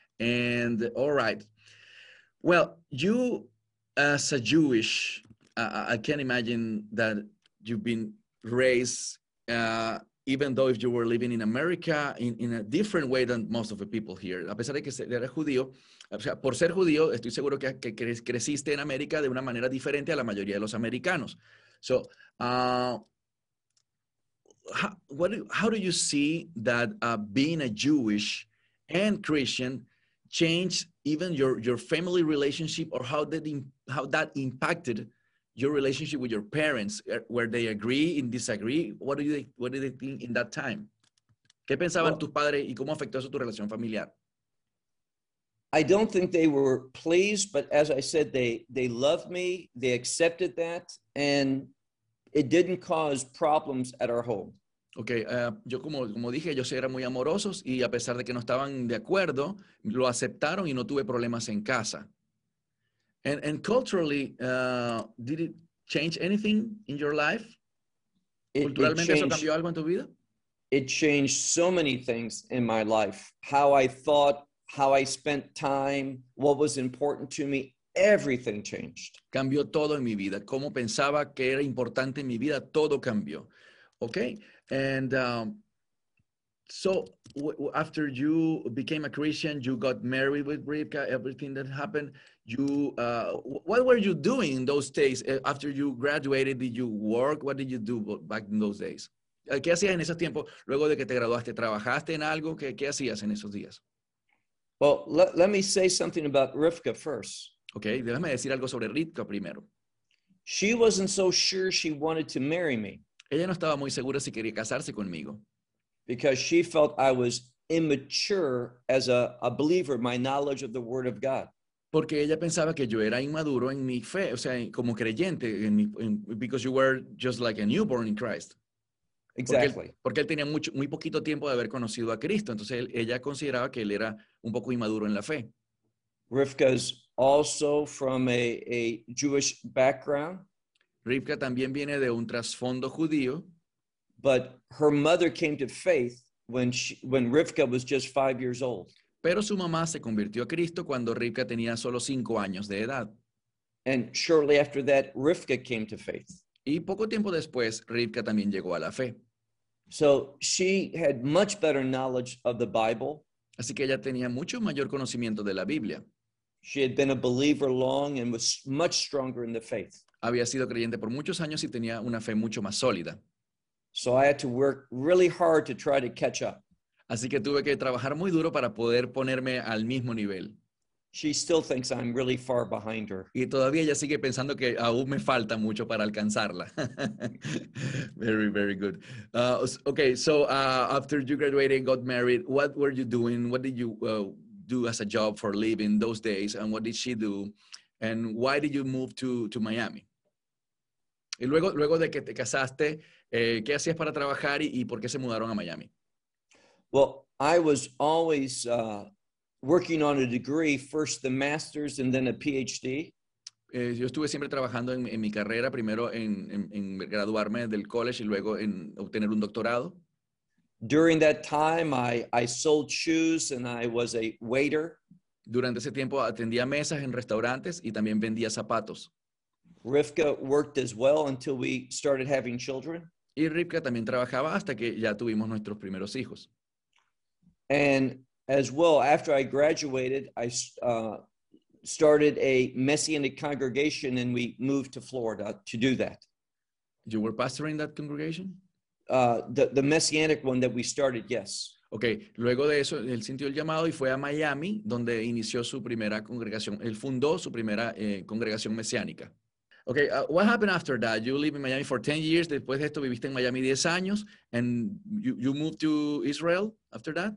[SPEAKER 1] And all right. Well, you as a Jewish, uh, I can imagine that you've been raised, uh, even though if you were living in America, in, in a different way than most of the people here. A pesar de que eres judío, o sea, por ser judío, estoy seguro que, que cre creciste en América de una manera diferente a la mayoría de los americanos. So, uh, how, what do, how do you see that uh, being a Jewish and Christian change even your, your family relationship, or how that, how that impacted your relationship with your parents, where they agree and disagree? What do you, what do they think in that time? ¿Qué pensaban
[SPEAKER 2] Well,
[SPEAKER 1] tus padres y cómo afectó eso tu relación familiar?
[SPEAKER 2] I don't think they were pleased, but as I said, they they loved me, they accepted that, and it didn't cause problems at our home.
[SPEAKER 1] Ok, uh, yo como, como dije, ellos eran muy amorosos y a pesar de que no estaban de acuerdo, lo aceptaron y no tuve problemas en casa. And, and culturally, uh, did it change anything in your life?
[SPEAKER 2] It, it
[SPEAKER 1] ¿Culturalmente eso
[SPEAKER 2] changed,
[SPEAKER 1] cambió algo en tu vida?
[SPEAKER 2] it changed so many things in my life. How I thought, how I spent time, what was important to me, everything changed.
[SPEAKER 1] Cambió todo en mi vida. Cómo pensaba que era importante en mi vida, todo cambió. Okay? And um, so w- w- after you became a Christian, you got married with Rivka, everything that happened, you, uh, w- what were you doing in those days? Uh, After you graduated, did you work? What did you do bo- back in those days? Uh, ¿Qué hacías en esos tiempos luego de que te graduaste? ¿Trabajaste en algo? ¿Qué, qué hacías en esos días?
[SPEAKER 2] Well, let, let me say something about Rivka first.
[SPEAKER 1] Okay, déjame decir algo sobre Rivka primero.
[SPEAKER 2] She wasn't so sure she wanted to marry me
[SPEAKER 1] Ella no estaba muy segura si quería casarse conmigo,
[SPEAKER 2] because she felt I was immature as a, a believer, my knowledge of the Word of God.
[SPEAKER 1] porque ella pensaba que yo era inmaduro en mi fe, o sea, como creyente, en mi, en, because you were just like a newborn in Christ. Porque
[SPEAKER 2] Exactly.
[SPEAKER 1] él, porque él tenía mucho, muy poquito tiempo de haber conocido a Cristo, entonces él- ella consideraba que él era un poco inmaduro en la fe.
[SPEAKER 2] Rivka's also from a, a Jewish background,
[SPEAKER 1] Rivka también viene de un trasfondo judío,
[SPEAKER 2] but her mother came to faith when she, when Rivka was just five years old.
[SPEAKER 1] pero su mamá se convirtió a Cristo cuando Rivka tenía solo cinco años de edad.
[SPEAKER 2] And shortly after that, Rivka came to faith.
[SPEAKER 1] Y poco tiempo después, Rivka también llegó a la fe.
[SPEAKER 2] So she had much better knowledge of the Bible.
[SPEAKER 1] Así que ella tenía mucho mayor conocimiento de la Biblia.
[SPEAKER 2] She had been a believer long and was much stronger in the faith.
[SPEAKER 1] Había sido creyente por muchos años y tenía una fe mucho más sólida.
[SPEAKER 2] So I had to work really hard to try to catch up.
[SPEAKER 1] Así que tuve que trabajar muy duro para poder ponerme al mismo nivel.
[SPEAKER 2] She still thinks I'm really far behind her.
[SPEAKER 1] Y todavía ella sigue pensando que aún me falta mucho para alcanzarla. Very, very good. Uh, s- okay, so uh, after you graduated and got married, what were you doing? What did you uh, do as a job for living those days? And what did she do? And why did you move to, to Miami? Y luego, luego de que te casaste, eh, ¿qué hacías para trabajar y, y por qué se mudaron a Miami?
[SPEAKER 2] Well, I was always uh, working on a degree, first the master's and then a PhD.
[SPEAKER 1] Eh, yo estuve siempre trabajando en, en mi carrera, primero en, en, en graduarme del college y luego en obtener un doctorado.
[SPEAKER 2] During that time, I, I sold shoes and I was a waiter.
[SPEAKER 1] Durante ese tiempo atendía mesas en restaurantes y también vendía zapatos.
[SPEAKER 2] Rivka worked as well until we started having children.
[SPEAKER 1] Y Rivka también trabajaba hasta que ya tuvimos nuestros primeros hijos.
[SPEAKER 2] And as well, after I graduated, I uh, started a Messianic congregation and we moved to Florida to do that.
[SPEAKER 1] You were pastoring that congregation?
[SPEAKER 2] Uh, the, the Messianic one that we started, yes.
[SPEAKER 1] Ok, luego de eso, él sintió el llamado y fue a Miami, donde inició su primera congregación. Él fundó su primera eh, congregación mesiánica. Ok, uh, what happened after that? You lived in Miami for ten years. Después de esto viviste en Miami diez años. And you, you moved to Israel after that?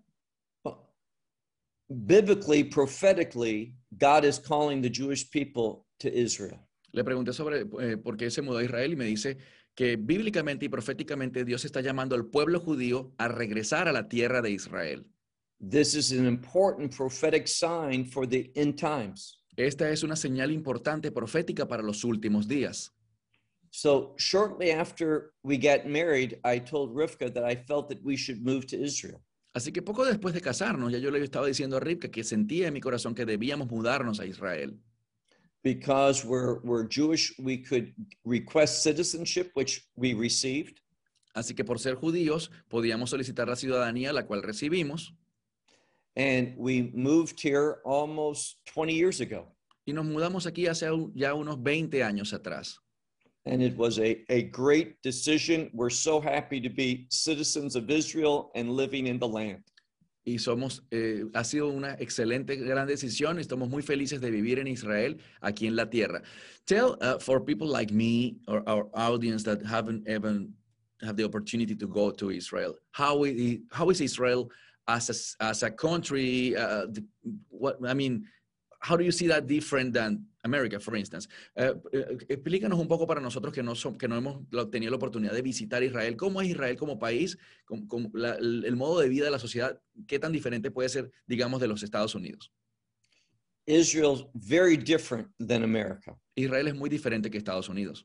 [SPEAKER 2] Biblically, prophetically, God is calling the Jewish people to Israel.
[SPEAKER 1] Le pregunté sobre eh, por qué se mudó a Israel y me dice que bíblicamente y proféticamente Dios está llamando al pueblo judío a regresar a la tierra de Israel.
[SPEAKER 2] This is an important prophetic sign for the end times.
[SPEAKER 1] Esta es una señal importante profética para los últimos días.
[SPEAKER 2] So shortly after we got married, I told Rivka that I felt that we should move to Israel.
[SPEAKER 1] Así que poco después de casarnos, ya yo le estaba diciendo a Rivka que sentía en mi corazón que debíamos mudarnos a Israel.
[SPEAKER 2] Because we're, we're Jewish, we could request citizenship, which we received.
[SPEAKER 1] Así que por ser judíos, podíamos solicitar la ciudadanía, la cual recibimos.
[SPEAKER 2] And we moved here almost twenty years ago.
[SPEAKER 1] Y nos mudamos aquí hace ya unos veinte años atrás.
[SPEAKER 2] And it was a, a great decision. We're so happy to be citizens of Israel and living in the land.
[SPEAKER 1] Y somos, eh, ha sido una excelente, gran decisión. Estamos muy felices de vivir en Israel, aquí en la tierra. Tell, uh, for people like me or our audience that haven't even have the opportunity to go to Israel, how is, how is Israel as a, as a country? Uh, the, what, I mean, how do you see that different than America, for instance? Uh, explícanos un poco para nosotros que no, son, que no hemos tenido la oportunidad de visitar Israel. ¿Cómo es Israel como país? ¿Cómo, cómo la, el, el modo de vida de la sociedad? ¿Qué tan diferente puede ser, digamos, de los Estados Unidos?
[SPEAKER 2] Israel's very different than America.
[SPEAKER 1] Israel es muy diferente que Estados Unidos.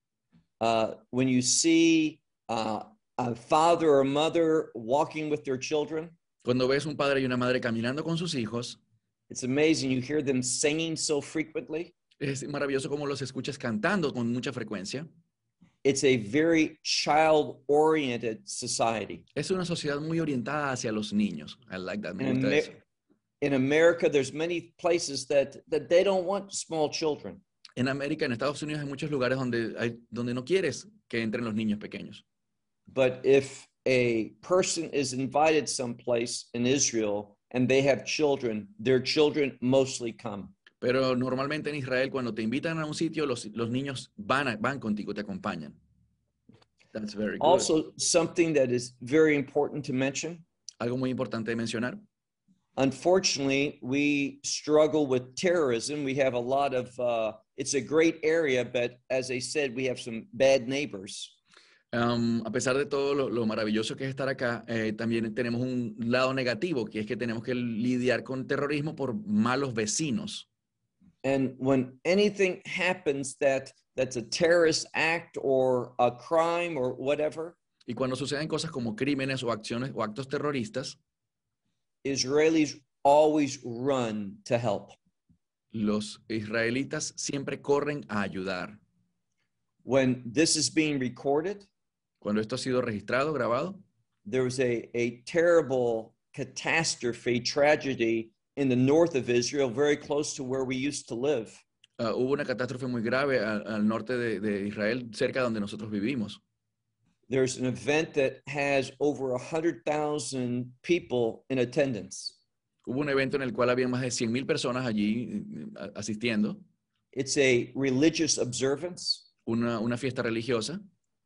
[SPEAKER 2] Uh, when you see uh, a father or mother walking with their children,
[SPEAKER 1] Cuando ves un padre y una madre caminando con sus hijos,
[SPEAKER 2] it's amazing. You hear them singing so frequently.
[SPEAKER 1] es maravilloso cómo los escuchas cantando con mucha frecuencia.
[SPEAKER 2] It's a very child-oriented society.
[SPEAKER 1] Es una sociedad muy orientada hacia los niños. I like that. Me
[SPEAKER 2] In,
[SPEAKER 1] gusta
[SPEAKER 2] Amer-
[SPEAKER 1] eso.
[SPEAKER 2] in America, there's many places that, that they don't want small children.
[SPEAKER 1] En América, en Estados Unidos, hay muchos lugares donde, hay, donde no quieres que entren los niños pequeños.
[SPEAKER 2] But if a person is invited someplace in Israel and they have children, their children mostly come.
[SPEAKER 1] Pero normalmente en Israel, cuando te invitan a un sitio, los, los niños van, a- van contigo, te acompañan. That's very good.
[SPEAKER 2] Also, something that is very important to mention,
[SPEAKER 1] Algo muy importante de mencionar.
[SPEAKER 2] unfortunately, we struggle with terrorism. We have a lot of, uh, it's a great area, but as I said, we have some bad neighbors.
[SPEAKER 1] Um, a pesar de todo lo, lo maravilloso que es estar acá, eh, también tenemos un lado negativo, que es que tenemos que lidiar con terrorismo por malos vecinos.
[SPEAKER 2] And when anything happens that that's a terrorist act or a crime or whatever,
[SPEAKER 1] Y cuando suceden cosas como crímenes o acciones o actos terroristas,
[SPEAKER 2] Israelis always run to help.
[SPEAKER 1] los israelitas siempre corren a ayudar.
[SPEAKER 2] When this is being recorded,
[SPEAKER 1] Cuando esto ha sido registrado, grabado,
[SPEAKER 2] there was a, a terrible catastrophe, tragedy in the north of Israel, very close to where we used to live.
[SPEAKER 1] uh, hubo una catástrofe muy grave al, al norte de, de Israel, cerca de donde nosotros vivimos.
[SPEAKER 2] There's an event that has over one hundred thousand people in attendance.
[SPEAKER 1] Hubo un evento en el cual había más de cien mil personas allí eh, asistiendo,
[SPEAKER 2] It's a religious observance,
[SPEAKER 1] una, una fiesta religiosa,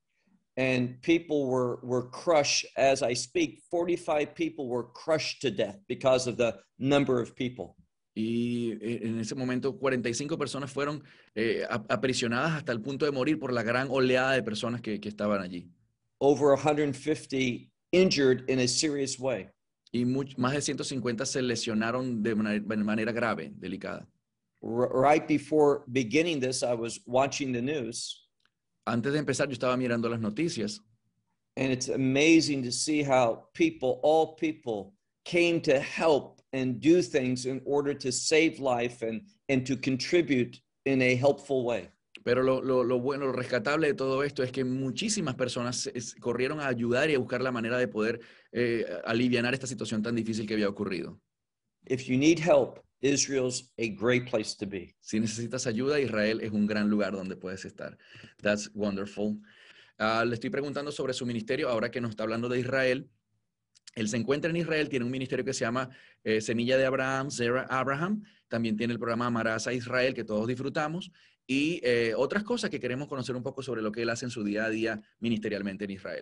[SPEAKER 2] and people were, were crushed. As I speak, forty-five people were crushed to death because of the number of people.
[SPEAKER 1] y eh, en ese momento cuarenta y cinco personas fueron eh, ap- aprisionadas hasta el punto de morir por la gran oleada de personas que, que estaban allí.
[SPEAKER 2] Over one hundred fifty injured in a serious way.
[SPEAKER 1] Y much- más de ciento cincuenta se lesionaron de manera, de manera grave, delicada.
[SPEAKER 2] R- right before beginning this, I was watching the news,
[SPEAKER 1] Antes de empezar, yo estaba mirando las noticias
[SPEAKER 2] and it's amazing to see how people, all people, came to help and do things in order to save life and, and to contribute in a helpful way.
[SPEAKER 1] Pero lo, lo, lo bueno, lo rescatable de todo esto es que muchísimas personas es- corrieron a ayudar y a buscar la manera de poder eh, alivianar esta situación tan difícil que había ocurrido.
[SPEAKER 2] If you need help, Israel's a great place to be.
[SPEAKER 1] Si necesitas ayuda, Israel es un gran lugar donde puedes estar. That's wonderful. Ah, le estoy preguntando sobre su ministerio, ahora que nos está hablando de Israel. Él se encuentra en Israel, tiene un ministerio que se llama eh, Semilla de Abraham, Zera Abraham. También tiene el programa Amarás a Israel, que todos disfrutamos. Y eh, otras cosas que queremos conocer un poco sobre lo que él hace en su día a día ministerialmente en Israel.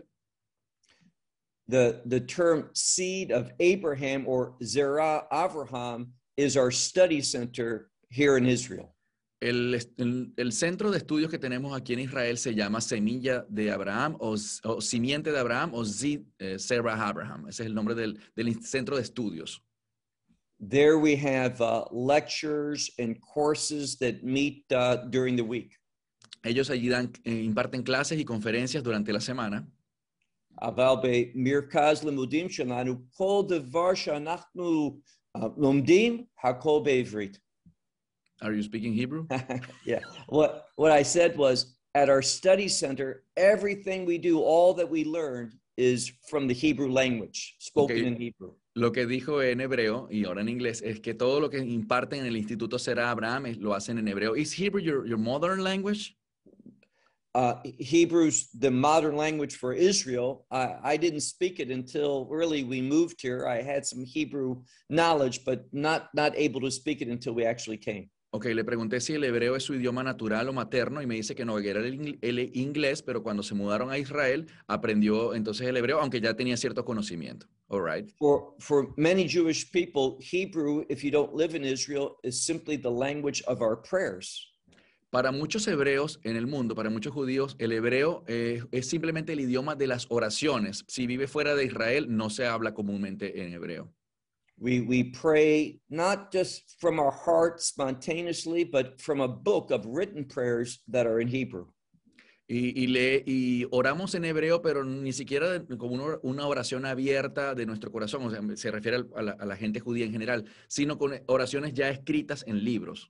[SPEAKER 2] The, the term seed of Abraham or Zerah Avraham is our study center here in Israel.
[SPEAKER 1] El, el, el centro de estudios que tenemos aquí en Israel se llama Semilla de Abraham o, o Simiente de Abraham o Zid, eh, Zerah Abraham. Ese es el nombre del, del centro de estudios.
[SPEAKER 2] There we have uh, lectures and courses that meet uh, during the week.
[SPEAKER 1] Ellos allí dan, eh, imparten clases y conferencias durante la semana.
[SPEAKER 2] אבל במרכז לימודים שלנו, כל דבר שאנחנו uh, לומדים, הכל בעברית.
[SPEAKER 1] Are you speaking Hebrew?
[SPEAKER 2] Yeah. What, what I said was, at our study center, everything we do, all that we learned is from the Hebrew language, spoken
[SPEAKER 1] Okay.
[SPEAKER 2] in Hebrew.
[SPEAKER 1] Lo que dijo en hebreo y ahora en inglés es que todo lo que imparten en el Instituto Será Abraham es- lo hacen en hebreo. Is Hebrew your, your modern language?
[SPEAKER 2] Uh, Hebrew's the modern language for Israel. I, I didn't speak it until really we moved here. I had some Hebrew knowledge, but not, not able to speak it until we actually came.
[SPEAKER 1] Ok, le pregunté si el hebreo es su idioma natural o materno y me dice que no, que era el, ing- el inglés, pero cuando se mudaron a Israel aprendió entonces el hebreo, aunque ya tenía cierto conocimiento. All right.
[SPEAKER 2] For, for many Jewish people, Hebrew, if you don't live in Israel, is simply the language of our prayers.
[SPEAKER 1] Para muchos hebreos en el mundo, para muchos judíos, el hebreo eh, es simplemente el idioma de las oraciones. Si vive fuera de Israel, no se habla comúnmente en hebreo.
[SPEAKER 2] We, we pray not just from our heart spontaneously, but from a book of written prayers that are in Hebrew.
[SPEAKER 1] Y, y, le, y oramos en hebreo, pero ni siquiera como una, una oración abierta de nuestro corazón, o sea, se refiere a la, a la gente judía en general, sino con oraciones ya escritas en libros.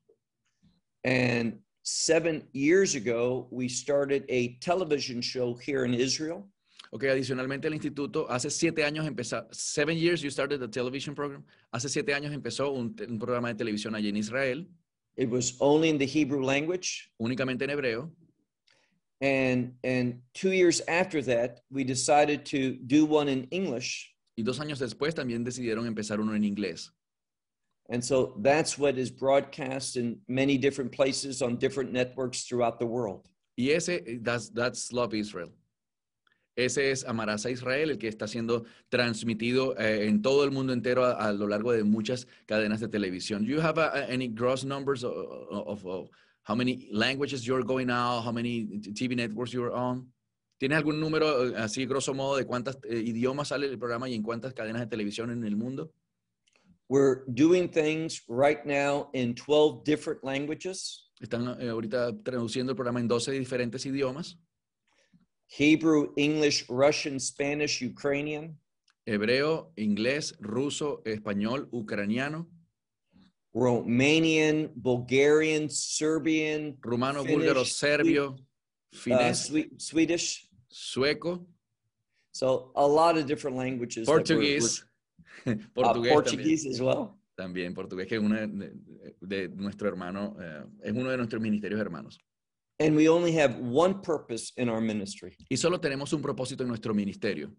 [SPEAKER 2] And seven years ago, we started a television show here in Israel.
[SPEAKER 1] Ok, adicionalmente el instituto, hace siete años empezó, seven years you started the television program, hace siete años empezó un, un programa de televisión allí en Israel.
[SPEAKER 2] It was only in the Hebrew language.
[SPEAKER 1] Únicamente en hebreo.
[SPEAKER 2] And, and two years after that, we decided to do one in English.
[SPEAKER 1] Y dos años después también decidieron empezar uno en inglés.
[SPEAKER 2] And so that's what is broadcast in many different places on different networks throughout the world.
[SPEAKER 1] Y ese, that's, that's Love Israel. Ese es Amarás a Israel, el que está siendo transmitido eh, en todo el mundo entero a, a lo largo de muchas cadenas de televisión. Do you have a, a, any gross numbers of, of, of how many languages you're going out, how many T V networks you're on? ¿Tienes algún número así, grosso modo, de cuántos eh, idiomas sale el programa y en cuántas cadenas de televisión en el mundo?
[SPEAKER 2] We're doing things right now in twelve different languages.
[SPEAKER 1] Están eh, ahorita traduciendo el programa en doce diferentes idiomas.
[SPEAKER 2] Hebrew, English, Russian, Spanish, Ukrainian.
[SPEAKER 1] Hebreo, inglés, ruso, español, ucraniano.
[SPEAKER 2] Romanian, Bulgarian, Serbian,
[SPEAKER 1] rumano,
[SPEAKER 2] Finnish,
[SPEAKER 1] búlgaro, serbio, finés,
[SPEAKER 2] uh, Swedish,
[SPEAKER 1] sueco,
[SPEAKER 2] so a lot of different languages.
[SPEAKER 1] portugués,
[SPEAKER 2] we're, we're,
[SPEAKER 1] portugués,
[SPEAKER 2] uh, Portuguese
[SPEAKER 1] también,
[SPEAKER 2] as well.
[SPEAKER 1] También portugués, que es uno de, de, de nuestro hermano, eh, es uno de nuestros ministerios hermanos.
[SPEAKER 2] And we only have one purpose in our ministry.
[SPEAKER 1] Y solo tenemos un propósito en nuestro ministerio.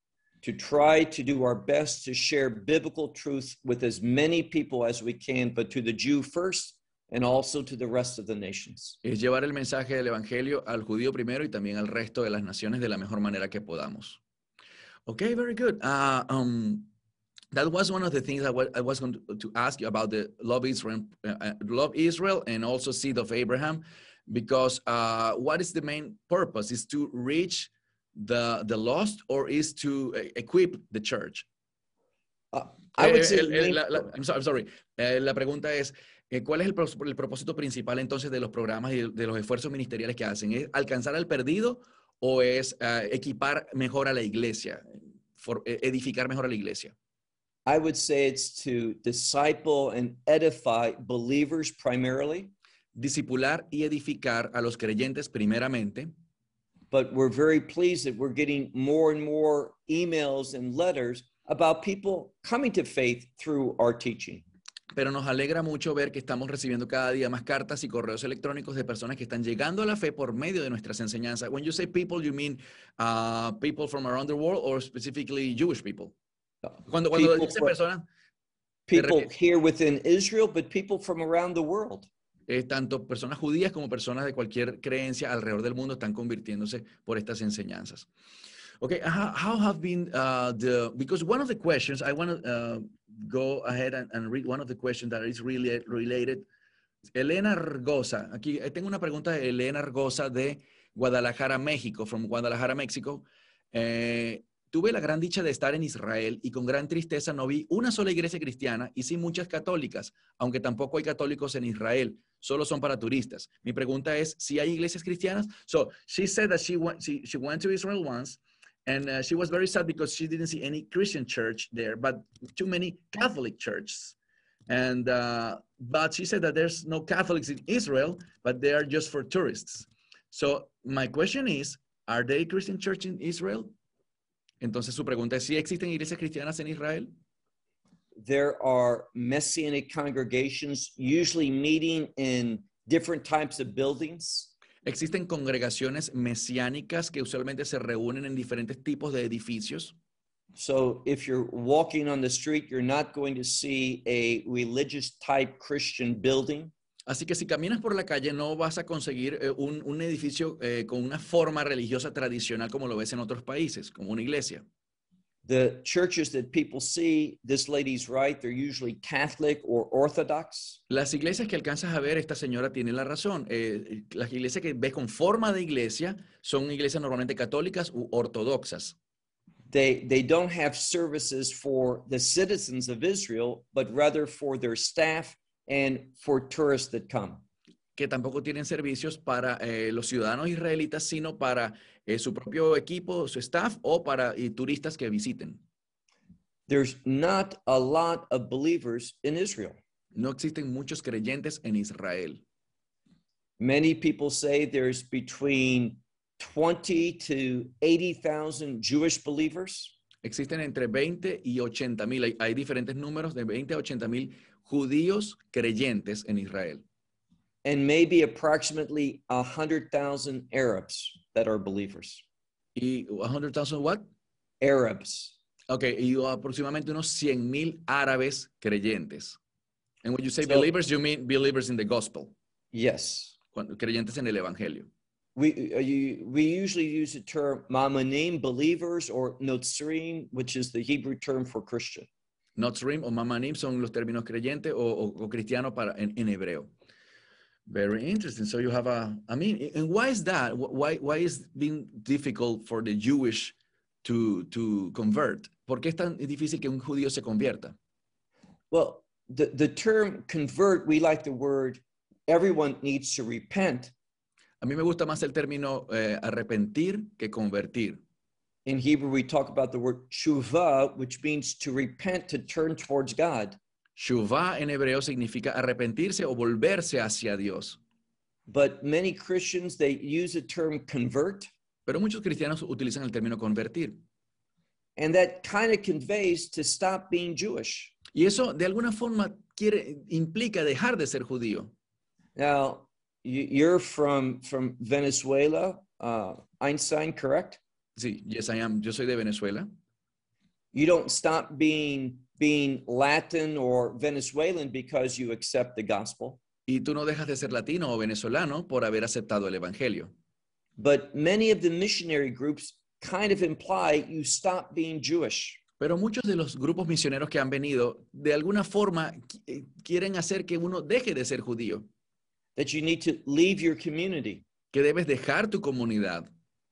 [SPEAKER 2] To try to do our best to share biblical truth with as many people as we can, but to the Jew first and also to the rest of the nations.
[SPEAKER 1] Es llevar el mensaje del evangelio al judío primero y también al resto de las naciones de la mejor manera que podamos. Okay, very good. Uh, um, that was one of the things I, I was going to, to ask you about the Love Israel, uh, Love Israel and also Seed of Abraham, because uh, what is the main purpose? Is to reach the the lost, or is to uh, equip the church?
[SPEAKER 2] Uh, I would say
[SPEAKER 1] el, el, la, la, I'm, so, I'm sorry. Eh, la pregunta es, eh, ¿cuál es el, el propósito principal entonces de los programas y de los esfuerzos ministeriales que hacen? ¿Es alcanzar al perdido o es uh, equipar mejor a la iglesia, for, eh, edificar mejor a la iglesia?
[SPEAKER 2] I would say it's to disciple and edify believers primarily.
[SPEAKER 1] Discipular y edificar a los creyentes primeramente.
[SPEAKER 2] But we're very pleased that we're getting more and more emails and letters about people coming to faith through our teaching.
[SPEAKER 1] Pero nos alegra mucho ver que estamos recibiendo cada día más cartas y correos electrónicos de personas que están llegando a la fe por medio de nuestras enseñanzas. When you say people, you mean uh, people from around the world or specifically Jewish people? Cuando, cuando dice personas,
[SPEAKER 2] people here within Israel, but people from around the world.
[SPEAKER 1] Eh, tanto personas judías como personas de cualquier creencia alrededor del mundo están convirtiéndose por estas enseñanzas. Okay, how, how have been uh, the, because one of the questions, I want to uh, go ahead and, and read one of the questions that is really related. Elena Argosa, aquí tengo una pregunta de Elena Argosa de Guadalajara, México, from Guadalajara, México. Eh, Tuve la gran dicha de estar en Israel y con gran tristeza no vi una sola iglesia cristiana y sí muchas católicas, aunque tampoco hay católicos en Israel, solo son para turistas. Mi pregunta es, ¿si hay iglesias cristianas? So, she said that she went, she, she went to Israel once and uh, she was very sad because she didn't see any Christian church there, but too many Catholic churches. And, uh, but she said that there's no Catholics in Israel, but they are just for tourists. So, my question is, are there Christian church in Israel? Entonces su pregunta es, ¿sí existen iglesias cristianas en Israel?
[SPEAKER 2] There are messianic congregations usually meeting in different types of buildings.
[SPEAKER 1] Existen congregaciones mesiánicas que usualmente se reúnen en diferentes tipos de edificios.
[SPEAKER 2] So if you're walking on the street, you're not going to see a religious type Christian building.
[SPEAKER 1] Así que si caminas por la calle no vas a conseguir eh, un, un edificio eh, con una forma religiosa tradicional como lo ves en otros países, como una iglesia.
[SPEAKER 2] The churches that people see, this lady's right, they're usually Catholic or Orthodox.
[SPEAKER 1] Las iglesias que alcanzas a ver, esta señora tiene la razón. Eh, las iglesias que ves con forma de iglesia son iglesias normalmente católicas u ortodoxas.
[SPEAKER 2] They, they don't have services for the citizens of Israel, but rather for their staff and for tourists that come.
[SPEAKER 1] Que tampoco tienen servicios para eh, los ciudadanos israelitas, sino para eh, su propio equipo, su staff o para y turistas que visiten.
[SPEAKER 2] There's not a lot of believers in Israel.
[SPEAKER 1] No existen muchos creyentes en Israel.
[SPEAKER 2] Many people say there's between twenty to eighty thousand Jewish believers.
[SPEAKER 1] Existen entre veinte y ochenta mil, hay, hay diferentes números de veinte a ochenta mil judíos creyentes en Israel.
[SPEAKER 2] And maybe approximately one hundred thousand Arabs that are believers.
[SPEAKER 1] ¿Y one hundred thousand what?
[SPEAKER 2] Arabs.
[SPEAKER 1] Okay, y aproximadamente unos cien mil árabes creyentes. And when you say
[SPEAKER 2] So,
[SPEAKER 1] believers, you mean believers in the gospel.
[SPEAKER 2] Yes.
[SPEAKER 1] Cuando, creyentes en el evangelio.
[SPEAKER 2] We, uh, you, we usually use the term mamanim, believers, or notzrim, which is the Hebrew term for Christian.
[SPEAKER 1] Notzrim o mamanim son los términos creyente o, o, o cristiano para, en, en hebreo. Very interesting. So you have a, I mean, and why is that? Why, why is it being difficult for the Jewish to, to convert? ¿Por qué es tan difícil que un judío se convierta?
[SPEAKER 2] Well, the, the term convert, we like the word, everyone needs to repent.
[SPEAKER 1] A mí me gusta más el término eh, arrepentir que convertir.
[SPEAKER 2] In Hebrew, we talk about the word shuvah, which means to repent, to turn towards God.
[SPEAKER 1] Shuvah en hebreo significa arrepentirse o volverse hacia Dios.
[SPEAKER 2] But many Christians, they use the term convert.
[SPEAKER 1] Pero muchos cristianos utilizan el término convertir.
[SPEAKER 2] And that kind of conveys to stop being Jewish.
[SPEAKER 1] Y eso de alguna forma quiere, implica dejar de ser judío.
[SPEAKER 2] Now, you're from, from Venezuela, uh, Einstein, correct?
[SPEAKER 1] Sí, yes, I am. Yo soy de Venezuela.
[SPEAKER 2] You don't stop being, being Latin or Venezuelan because you accept the gospel.
[SPEAKER 1] Y tú no dejas de ser latino o venezolano por haber aceptado el evangelio.
[SPEAKER 2] But many of the missionary groups kind of imply you stop being Jewish.
[SPEAKER 1] Pero muchos de los grupos misioneros que han venido, de alguna forma, quieren hacer que uno deje de ser judío.
[SPEAKER 2] That you need to leave your community.
[SPEAKER 1] Que debes dejar tu comunidad.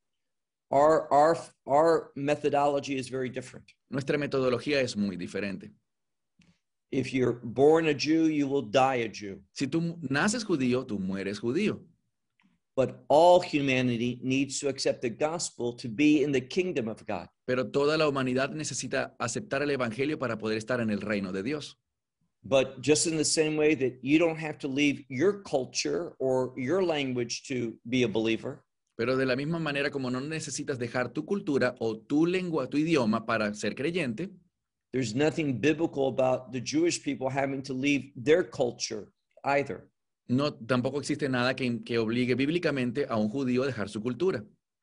[SPEAKER 2] Our, our, our methodology is very different.
[SPEAKER 1] Nuestra metodología es muy diferente.
[SPEAKER 2] If you're born a Jew, you will die a Jew.
[SPEAKER 1] Si tú naces judío, tú mueres judío.
[SPEAKER 2] But all humanity needs to accept the gospel to be in the kingdom of God.
[SPEAKER 1] Pero toda la humanidad necesita aceptar el evangelio para poder estar en el reino de Dios.
[SPEAKER 2] But just in the same way that you don't have to leave your culture or your language to be a believer.
[SPEAKER 1] Pero de la misma manera como no necesitas dejar tu cultura o tu lengua, tu idioma para ser creyente,
[SPEAKER 2] there's nothing biblical about the Jewish people having to leave their culture either.
[SPEAKER 1] No, tampoco existe nada que, que obligue bíblicamente a un judío a dejar su cultura.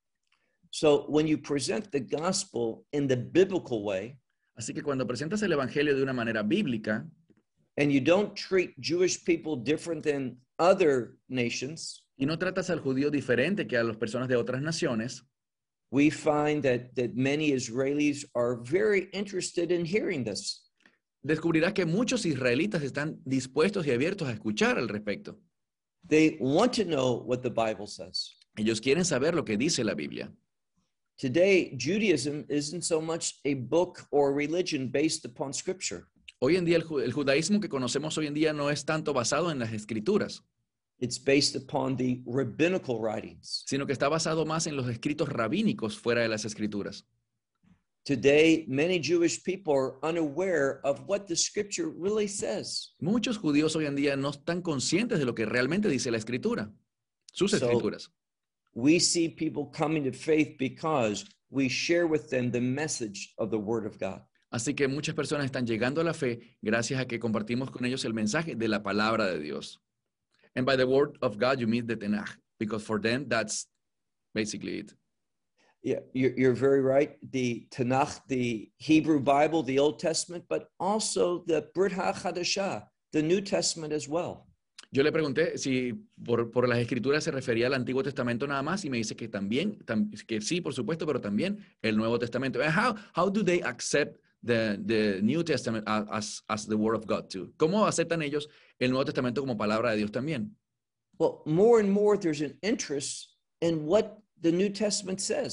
[SPEAKER 2] So when you present the gospel in the biblical way,
[SPEAKER 1] así que cuando presentas el evangelio de una manera bíblica,
[SPEAKER 2] and you don't treat Jewish people different than other nations,
[SPEAKER 1] y no tratas al judío diferente que a las personas de otras naciones,
[SPEAKER 2] we find that, that many Israelis are very interested in hearing this.
[SPEAKER 1] descubrirás que muchos israelitas están dispuestos y abiertos a escuchar al respecto.
[SPEAKER 2] They want to know what the Bible says.
[SPEAKER 1] Ellos quieren saber lo que dice la Biblia.
[SPEAKER 2] Today, Judaism isn't so much a book or religion based upon Scripture.
[SPEAKER 1] Hoy en día el, el judaísmo que conocemos hoy en día no es tanto basado en las escrituras,
[SPEAKER 2] It's based upon the rabbinical writings.
[SPEAKER 1] sino que está basado más en los escritos rabínicos fuera de las escrituras.
[SPEAKER 2] Today, many Jewish people are unaware of what the Scripture really says.
[SPEAKER 1] Muchos judíos hoy en día no están conscientes de lo que realmente dice la escritura, sus
[SPEAKER 2] So,
[SPEAKER 1] escrituras.
[SPEAKER 2] We see people coming to faith because we share with them the message of the Word of God.
[SPEAKER 1] Así que muchas personas están llegando a la fe gracias a que compartimos con ellos el mensaje de la palabra de Dios. And by the word of God, you mean the Tanakh, because for them, that's basically it.
[SPEAKER 2] Yeah, you're, you're very right. The Tanakh, the Hebrew Bible, the Old Testament, but also the Brit HaChadashah, the New Testament as well.
[SPEAKER 1] Yo le pregunté si por, por las escrituras se refería al Antiguo Testamento nada más y me dice que también, tam, que sí, por supuesto, pero también el Nuevo Testamento. And how, how do they accept the, the New Testament as, as the Word of God too? ¿Cómo aceptan ellos el Nuevo Testamento como palabra de Dios también?
[SPEAKER 2] Well, more and more there's an interest in what the New Testament says.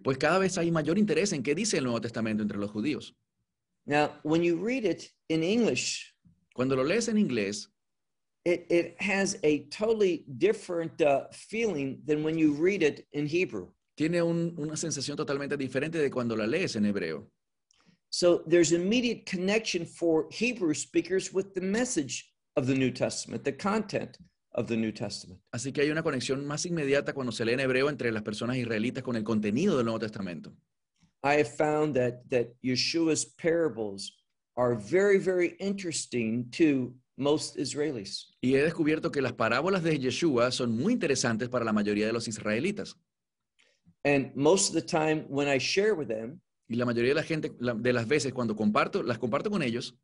[SPEAKER 1] pues cada vez hay mayor interés en qué dice el Nuevo Testamento entre los judíos.
[SPEAKER 2] Now, when you read it in English,
[SPEAKER 1] Cuando lo lees en inglés,
[SPEAKER 2] it, it has a totally different uh, feeling than when you read it in Hebrew.
[SPEAKER 1] tiene un- una sensación totalmente diferente de cuando la lees en hebreo.
[SPEAKER 2] So there's immediate connection for Hebrew speakers with the message of the New Testament, the content of the New Testament.
[SPEAKER 1] Así que hay una conexión más inmediata cuando se lee en hebreo entre las personas israelitas con el contenido del Nuevo Testamento.
[SPEAKER 2] I have found that, that Yeshua's parables are very, very interesting to most Israelis.
[SPEAKER 1] Y he descubierto que las parábolas de Yeshua son muy interesantes para la mayoría de los israelitas.
[SPEAKER 2] And most of the time when I share with them,
[SPEAKER 1] Y la mayoría de la gente, la- de las veces cuando comparto, las comparto con ellos,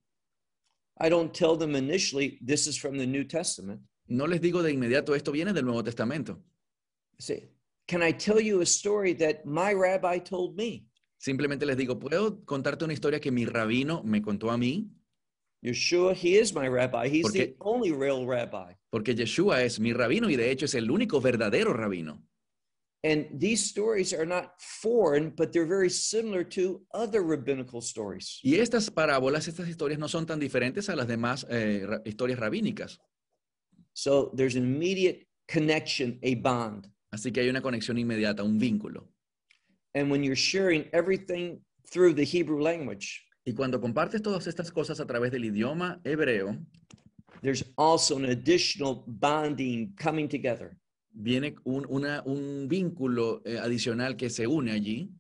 [SPEAKER 2] I don't tell them initially, this is from the New Testament.
[SPEAKER 1] no les digo de inmediato, esto viene del Nuevo Testamento.
[SPEAKER 2] I say, can I tell you a story that my rabbi told me?
[SPEAKER 1] Simplemente les digo, ¿puedo contarte una historia que mi rabino me contó a mí?
[SPEAKER 2] Yeshua, he is my rabbi. He's the
[SPEAKER 1] Porque-
[SPEAKER 2] only real rabbi.
[SPEAKER 1] Porque Yeshua es mi rabino y de hecho es el único verdadero rabino.
[SPEAKER 2] And these stories are not foreign, but they're very similar to other rabbinical stories.
[SPEAKER 1] Y estas parábolas, estas historias no son tan diferentes a las demás eh, ra- historias rabínicas.
[SPEAKER 2] So there's an immediate connection, a bond.
[SPEAKER 1] Así que hay una conexión inmediata, un vínculo.
[SPEAKER 2] And when you're sharing everything through the Hebrew language,
[SPEAKER 1] Y cuando compartes todas estas cosas a través del idioma hebreo,
[SPEAKER 2] there's also an additional bonding coming together.
[SPEAKER 1] viene un, una- un vínculo eh, adicional que se une allí.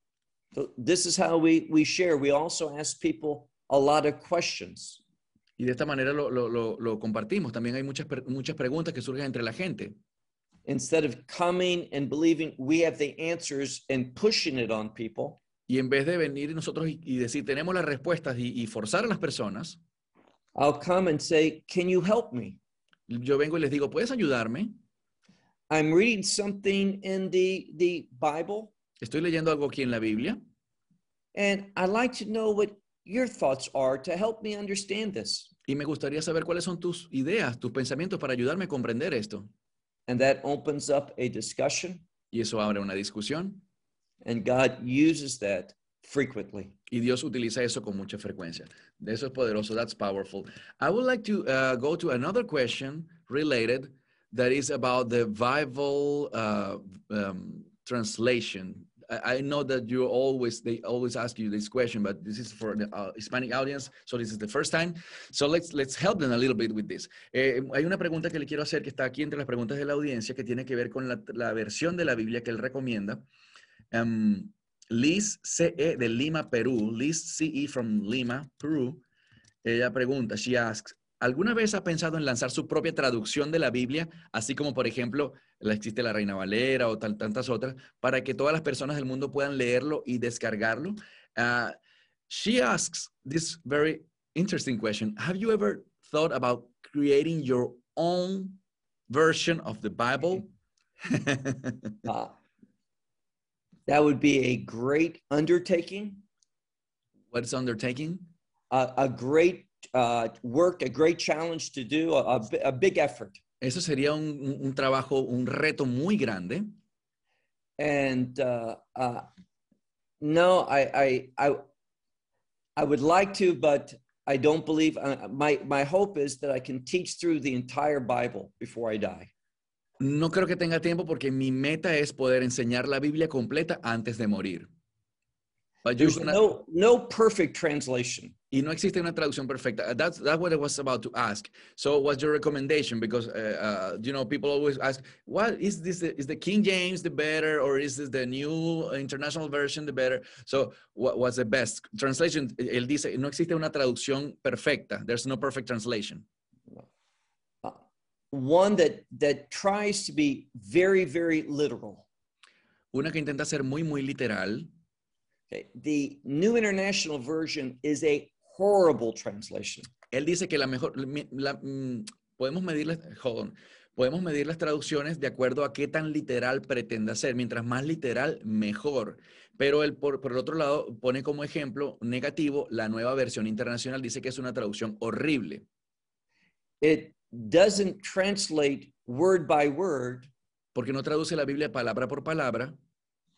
[SPEAKER 2] So this is how we, we share. We also ask people a lot of questions.
[SPEAKER 1] Y de esta manera lo, lo- lo- lo compartimos. También hay muchas, pre- muchas preguntas que surgen entre la gente.
[SPEAKER 2] Instead of coming and believing we have the answers and pushing it on people,
[SPEAKER 1] Y en vez de venir nosotros y, y decir, tenemos las respuestas y, y forzar a las personas,
[SPEAKER 2] I'll come and say, can you help me?
[SPEAKER 1] yo vengo y les digo, ¿puedes ayudarme?
[SPEAKER 2] I'm reading something in the, the Bible,
[SPEAKER 1] Estoy leyendo algo aquí en la Biblia
[SPEAKER 2] and I'd like to know what your thoughts are to help me understand this.
[SPEAKER 1] y me gustaría saber cuáles son tus ideas, tus pensamientos para ayudarme a comprender esto.
[SPEAKER 2] And that opens up a discussion,
[SPEAKER 1] Y eso abre una discusión
[SPEAKER 2] and God uses that frequently.
[SPEAKER 1] y Dios utiliza eso con mucha frecuencia. Eso es poderoso. That's powerful. I would like to uh, go to another question related that is about the Bible uh, um, translation. I, I know that you always, they always ask you this question, but this is for the uh, Hispanic audience, so this is the first time. So let's, let's help them a little bit with this. Eh, hay una pregunta que le quiero hacer que está aquí entre las preguntas de la audiencia que tiene que ver con la, la versión de la Biblia que él recomienda. Um, Liz C E de Lima, Perú. Liz C E from Lima, Perú. Ella pregunta, she asks, ¿alguna vez ha pensado en lanzar su propia traducción de la Biblia, así como, por ejemplo, la existe la Reina Valera o tal, tantas otras, para que todas las personas del mundo puedan leerlo y descargarlo? Uh, she asks this very interesting question. Have you ever thought about creating your own version of the Bible?
[SPEAKER 2] Uh, that would be a great undertaking,
[SPEAKER 1] What's undertaking?
[SPEAKER 2] a, a great uh, work, a great challenge to do, a, a bi- a big effort.
[SPEAKER 1] Eso sería un, un- un trabajo, un reto muy grande.
[SPEAKER 2] And uh, uh, no, I, I, I, I would like to, but I don't believe. Uh, my my hope is that I can teach through the entire Bible before I die.
[SPEAKER 1] No creo que tenga tiempo porque mi meta es poder enseñar la Biblia completa antes de morir. But you're
[SPEAKER 2] There's
[SPEAKER 1] gonna-
[SPEAKER 2] no no perfect translation.
[SPEAKER 1] y no existe una traducción perfecta. That's, that's what I was about to ask. So what's your recommendation? Because, uh, uh, you know, people always ask, what is this? The, is the King James the better, or is this the new international version the better? So what, what's the best? Translation, él dice, no existe una traducción perfecta. There's no perfect translation.
[SPEAKER 2] Uh, one that that tries to be very very literal.
[SPEAKER 1] Una que intenta ser muy, muy literal.
[SPEAKER 2] Okay. The New International Version is a horrible translation.
[SPEAKER 1] Él dice que la mejor, la, mm, podemos medir las, hold on, podemos medir las traducciones de acuerdo a qué tan literal pretenda ser. Mientras más literal, mejor. Pero él, por, por el otro lado, pone como ejemplo negativo la nueva versión internacional. Dice que es una traducción horrible.
[SPEAKER 2] It doesn't translate word by word.
[SPEAKER 1] Porque no traduce la Biblia palabra por palabra.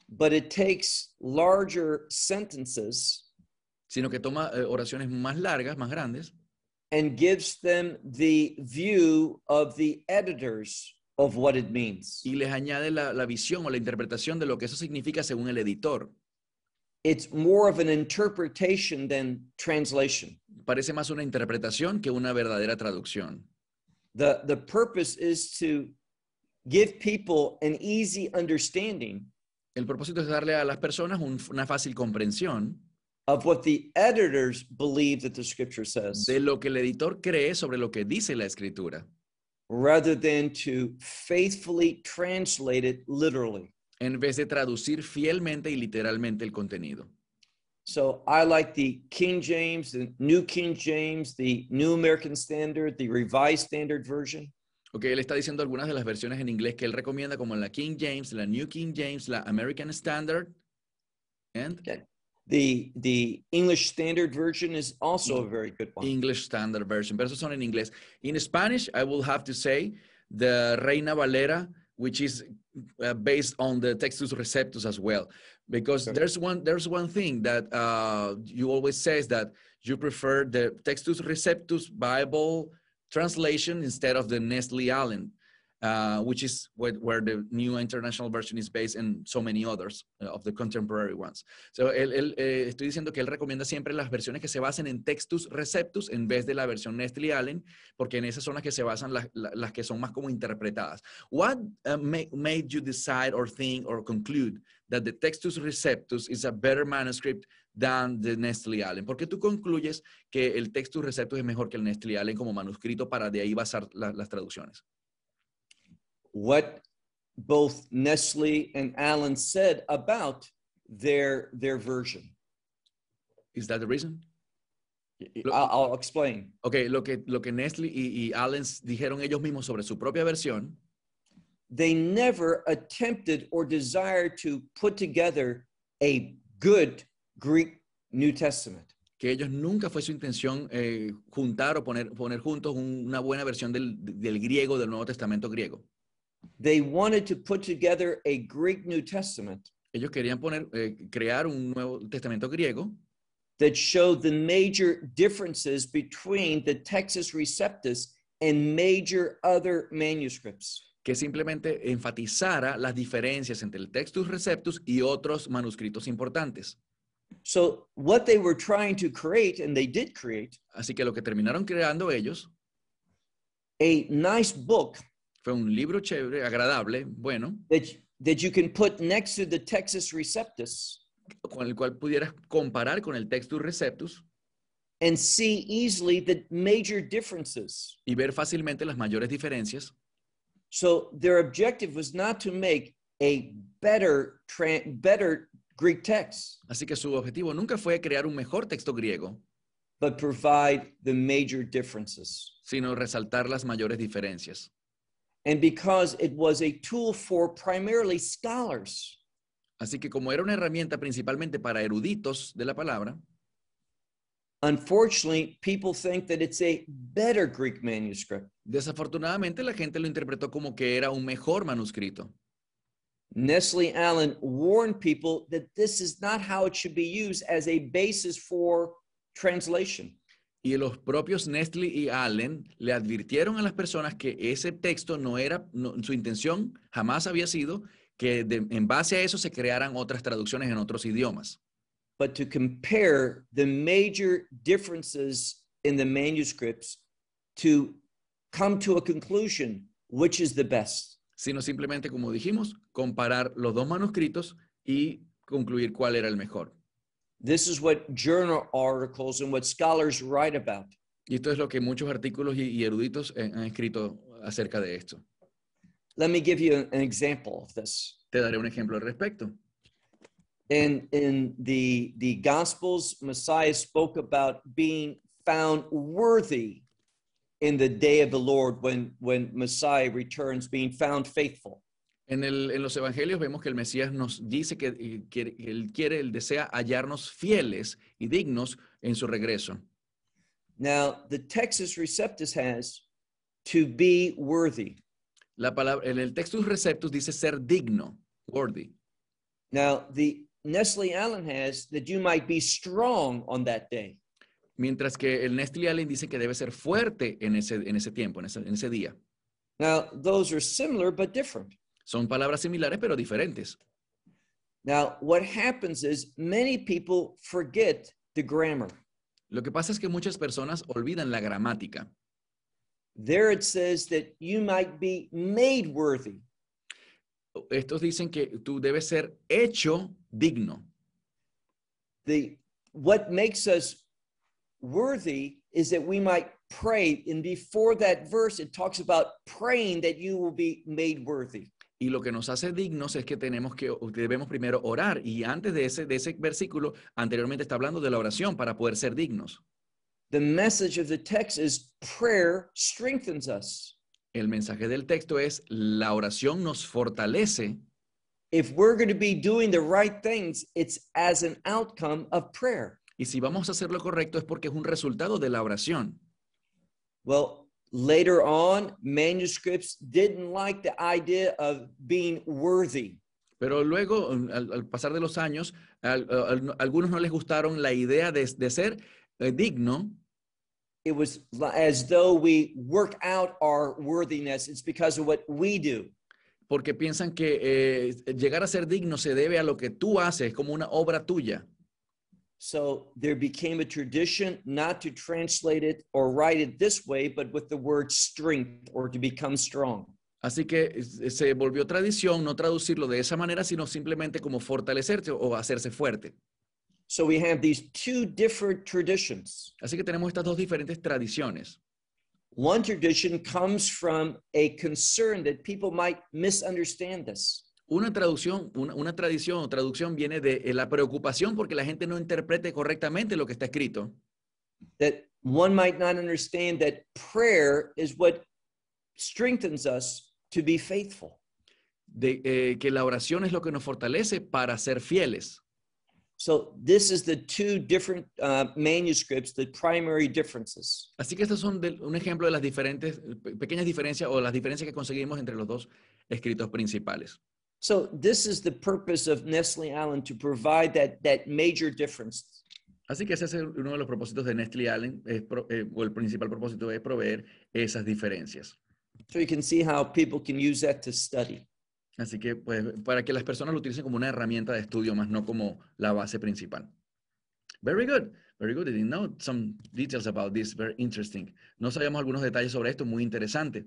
[SPEAKER 2] but it takes larger sentences
[SPEAKER 1] sino que toma eh, oraciones más largas, más grandes,
[SPEAKER 2] and gives them the view of the editors of what it means.
[SPEAKER 1] y les añade la, la visión o la interpretación de lo que eso significa según el editor.
[SPEAKER 2] It's more of an interpretation than translation.
[SPEAKER 1] Parece más una interpretación que una verdadera traducción.
[SPEAKER 2] The, the purpose is to give people an easy understanding
[SPEAKER 1] El propósito es darle a las personas un- una fácil comprensión
[SPEAKER 2] of what the editors believe that the scripture says,
[SPEAKER 1] de lo que el editor cree sobre lo que dice la escritura,
[SPEAKER 2] rather than to faithfully translate it literally.
[SPEAKER 1] en vez de traducir fielmente y literalmente el contenido.
[SPEAKER 2] So I like the King James, the New King James, the New American Standard, the Revised Standard Version.
[SPEAKER 1] Ok, él está diciendo algunas de las versiones en inglés que él recomienda, como la King James, la New King James, la American Standard, and
[SPEAKER 2] Okay. The, the English Standard Version is also a very good one.
[SPEAKER 1] English Standard Version. Pero esos son en inglés. In Spanish, I will have to say the Reina Valera, which is uh, based on the Textus Receptus as well. Because
[SPEAKER 2] Sure.
[SPEAKER 1] there's one there's one thing that uh, you always says that you prefer the Textus Receptus Bible translation instead of the Nestle Allen, uh, which is where, where the New International Version is based and so many others uh, of the contemporary ones. So, él, él, eh, estoy diciendo que él recomienda siempre las versiones que se basen en Textus Receptus en vez de la versión Nestle Allen, porque en esas son las que se basan las, las, las que son más como interpretadas. What uh, ma made you decide or think or conclude that the Textus Receptus is a better manuscript than the Nestle Allen? ¿Por qué tú concluyes que el Textus Receptus es mejor que el Nestle Allen como manuscrito para de ahí basar la, las traducciones?
[SPEAKER 2] What both Nestle and Allen said about their, their version.
[SPEAKER 1] Is that the reason?
[SPEAKER 2] I'll, I'll explain.
[SPEAKER 1] Ok, lo que, lo que Nestle y, y Allen dijeron ellos mismos sobre su propia versión,
[SPEAKER 2] They never attempted or desired to put together a good Greek New Testament.
[SPEAKER 1] que ellos nunca fue su intención eh, juntar o poner, poner juntos un, una buena versión del, del griego, del Nuevo Testamento griego.
[SPEAKER 2] They wanted to put together a Greek New Testament
[SPEAKER 1] Ellos querían poner, eh, crear un Nuevo Testamento griego
[SPEAKER 2] that showed the major differences between the Textus Receptus and major other manuscripts.
[SPEAKER 1] que simplemente enfatizara las diferencias entre el Textus Receptus y otros manuscritos importantes.
[SPEAKER 2] So what they were trying to create, and they did create,
[SPEAKER 1] Así que lo que terminaron creando ellos
[SPEAKER 2] a nice book
[SPEAKER 1] fue un libro chévere, agradable, bueno,
[SPEAKER 2] that, that you can put next to the Textus Receptus
[SPEAKER 1] con el cual pudieras comparar con el Textus Receptus
[SPEAKER 2] and see easily the major differences.
[SPEAKER 1] y ver fácilmente las mayores diferencias.
[SPEAKER 2] So their objective was not to make a better, tra- better Greek text,
[SPEAKER 1] Así que su objetivo nunca fue crear un mejor texto griego,
[SPEAKER 2] but provide the major differences.
[SPEAKER 1] sino resaltar las mayores diferencias.
[SPEAKER 2] And because it was a tool for primarily scholars,
[SPEAKER 1] Así que como era una herramienta principalmente para eruditos de la palabra,
[SPEAKER 2] unfortunately, people think that it's a better Greek manuscript.
[SPEAKER 1] desafortunadamente la gente lo interpretó como que era un mejor manuscrito.
[SPEAKER 2] Nestle Allen warned people that this is not how it should be used as a basis for translation.
[SPEAKER 1] Y los propios Nestle y Allen le advirtieron a las personas que ese texto no era, no, su intención jamás había sido que de, en base a eso se crearan otras traducciones en otros idiomas,
[SPEAKER 2] but to compare the major differences in the manuscripts to come to a conclusion which is the best.
[SPEAKER 1] sino simplemente, como dijimos, comparar los dos manuscritos y concluir cuál era el mejor.
[SPEAKER 2] This is what journal articles and what scholars write about.
[SPEAKER 1] Y esto es lo que muchos artículos y, y eruditos han, han escrito acerca de esto.
[SPEAKER 2] Let me give you an, an example of this.
[SPEAKER 1] Te daré un ejemplo al respecto.
[SPEAKER 2] In, in the, the Gospels, Messiah spoke about being found worthy in the day of the Lord when, when Messiah returns, being found faithful.
[SPEAKER 1] En, el, en los evangelios vemos que el Mesías nos dice que, que, que él quiere, él desea hallarnos fieles y dignos en su regreso.
[SPEAKER 2] Now, the Textus Receptus has to be worthy.
[SPEAKER 1] La palabra, en el Textus Receptus dice ser digno, worthy.
[SPEAKER 2] Now, the Nestle Allen has that you might be strong on that day.
[SPEAKER 1] Mientras que el Nestle Allen dice que debe ser fuerte en ese, en ese tiempo, en ese, en ese día.
[SPEAKER 2] Now, those are similar but different.
[SPEAKER 1] Son palabras similares pero diferentes.
[SPEAKER 2] Now, what happens is many people forget the grammar.
[SPEAKER 1] Lo que pasa es que muchas personas olvidan la gramática.
[SPEAKER 2] There it says that you might be made worthy.
[SPEAKER 1] Estos dicen que tú debes ser hecho digno.
[SPEAKER 2] The what makes us worthy is that we might pray, and before that verse it talks about praying that you will be made worthy.
[SPEAKER 1] Y lo que nos hace dignos es que tenemos que debemos primero orar, y antes de ese de ese versículo anteriormente está hablando de la oración para poder ser dignos.
[SPEAKER 2] The message of the text is prayer strengthens us.
[SPEAKER 1] El mensaje del texto es la oración nos fortalece.
[SPEAKER 2] If we're going to be doing the right things, it's as an outcome of prayer.
[SPEAKER 1] Y si vamos a hacer lo correcto es porque es un resultado de la oración.
[SPEAKER 2] Well, later on, manuscripts didn't like the idea of being worthy.
[SPEAKER 1] Pero luego, al, al pasar de los años, al, al, a algunos no les gustaron la idea de, de ser eh, digno.
[SPEAKER 2] It was as though we work out our worthiness. It's because of what we do.
[SPEAKER 1] Porque piensan que eh, llegar a ser digno se debe a lo que tú haces, como una obra tuya.
[SPEAKER 2] So there became a tradition not to translate it or write it this way, but with the word strength, or to become strong.
[SPEAKER 1] Así que se volvió tradición no traducirlo de esa manera, sino simplemente como fortalecerse o hacerse fuerte.
[SPEAKER 2] So we have these two different traditions.
[SPEAKER 1] Así que tenemos estas dos diferentes tradiciones.
[SPEAKER 2] One tradition comes from a concern that people might misunderstand this.
[SPEAKER 1] Una traducción, una, una tradición o traducción viene de la preocupación porque la gente no interprete correctamente lo que está escrito.
[SPEAKER 2] That one might not understand that prayer is what strengthens us to be faithful.
[SPEAKER 1] De, eh, que la oración es lo que nos fortalece para ser fieles.
[SPEAKER 2] So this is the two different uh, manuscripts, the primary differences.
[SPEAKER 1] Así que estos son de, un ejemplo de las diferentes, pequeñas diferencias o las diferencias que conseguimos entre los dos escritos principales.
[SPEAKER 2] So this is the purpose of Nestle Allen, to provide that, that major difference.
[SPEAKER 1] Así que ese es uno de los propósitos de Nestle Allen, es pro, eh, o el principal propósito es proveer esas diferencias.
[SPEAKER 2] So you can see how people can use that to study.
[SPEAKER 1] Así que, pues, para que las personas lo utilicen como una herramienta de estudio, más no como la base principal. Very good, very good. I didn't know some details about this, very interesting. No sabíamos algunos detalles sobre esto, muy interesante.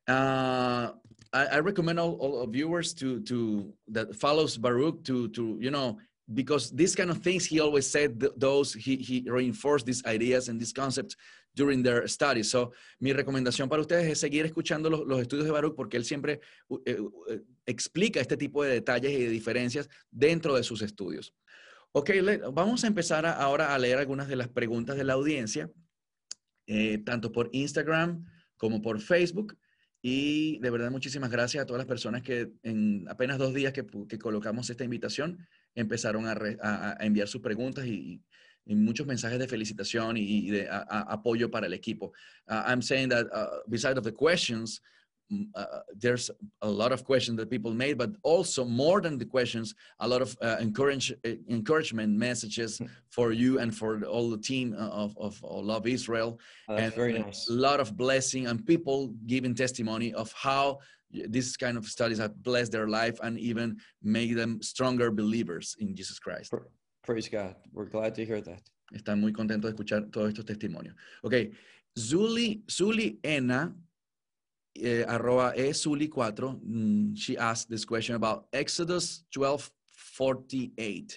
[SPEAKER 1] Uh, I, I recommend all, all viewers to, to, that follows Baruch to, to, you know, because these kind of things, he always said th those, he, he reinforced these ideas and these concepts during their studies. So, mi recomendación para ustedes es seguir escuchando los, los estudios de Baruch, porque él siempre eh, eh, explica este tipo de detalles y de diferencias dentro de sus estudios. Ok, let, vamos a empezar a, ahora a leer algunas de las preguntas de la audiencia, eh, tanto por Instagram como por Facebook. Y de verdad, muchísimas gracias a todas las personas que en apenas dos días que, que colocamos esta invitación, empezaron a, re, a, a enviar sus preguntas y, y muchos mensajes de felicitación y, y de a, a, apoyo para el equipo. Uh, I'm saying that uh, besides of the questions, uh, there's a lot of questions that people made, but also more than the questions, a lot of uh, encourage, uh, encouragement messages for you and for all the team of, of, of Love Israel.
[SPEAKER 2] Oh, that's
[SPEAKER 1] and
[SPEAKER 2] very nice.
[SPEAKER 1] A lot of blessing and people giving testimony of how this kind of studies have blessed their life and even made them stronger believers in Jesus Christ.
[SPEAKER 2] Praise God. We're glad to hear that.
[SPEAKER 1] Están muy contentos de escuchar todos estos testimonios. Ok, Zuli, Zuli Ena, eh, arroba e Zuli cuatro, mm, she asked this question about Exodus twelve forty-eight.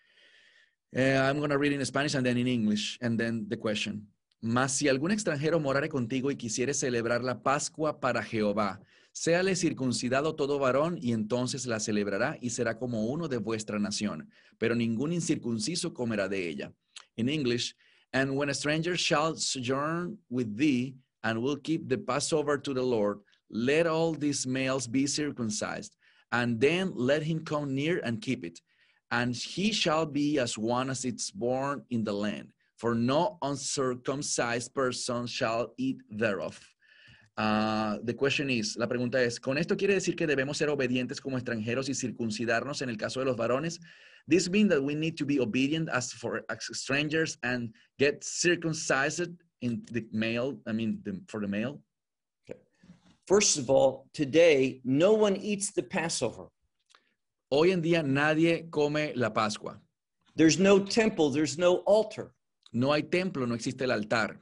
[SPEAKER 1] Uh, I'm going to read in Spanish and then in English, and then the question. Mas si algún extranjero morare contigo y quisiere celebrar la Pascua para Jehová, séale circuncidado todo varón y entonces la celebrará y será como uno de vuestra nación, pero ningún incircunciso comerá de ella. In English, and when a stranger shall sojourn with thee and will keep the Passover to the Lord, let all these males be circumcised, and then let him come near and keep it. And he shall be as one as it's born in the land, for no uncircumcised person shall eat thereof. Uh, the question is, la pregunta es, ¿con esto quiere decir que debemos ser obedientes como extranjeros y circuncidarnos en el caso de los varones? This means that we need to be obedient as for as strangers and get circumcised in the male, I mean, the, for the male?
[SPEAKER 2] Okay. First of all, today, no one eats the Passover.
[SPEAKER 1] Hoy en día nadie come la Pascua.
[SPEAKER 2] There's no temple, there's no altar.
[SPEAKER 1] No hay templo, no existe el altar.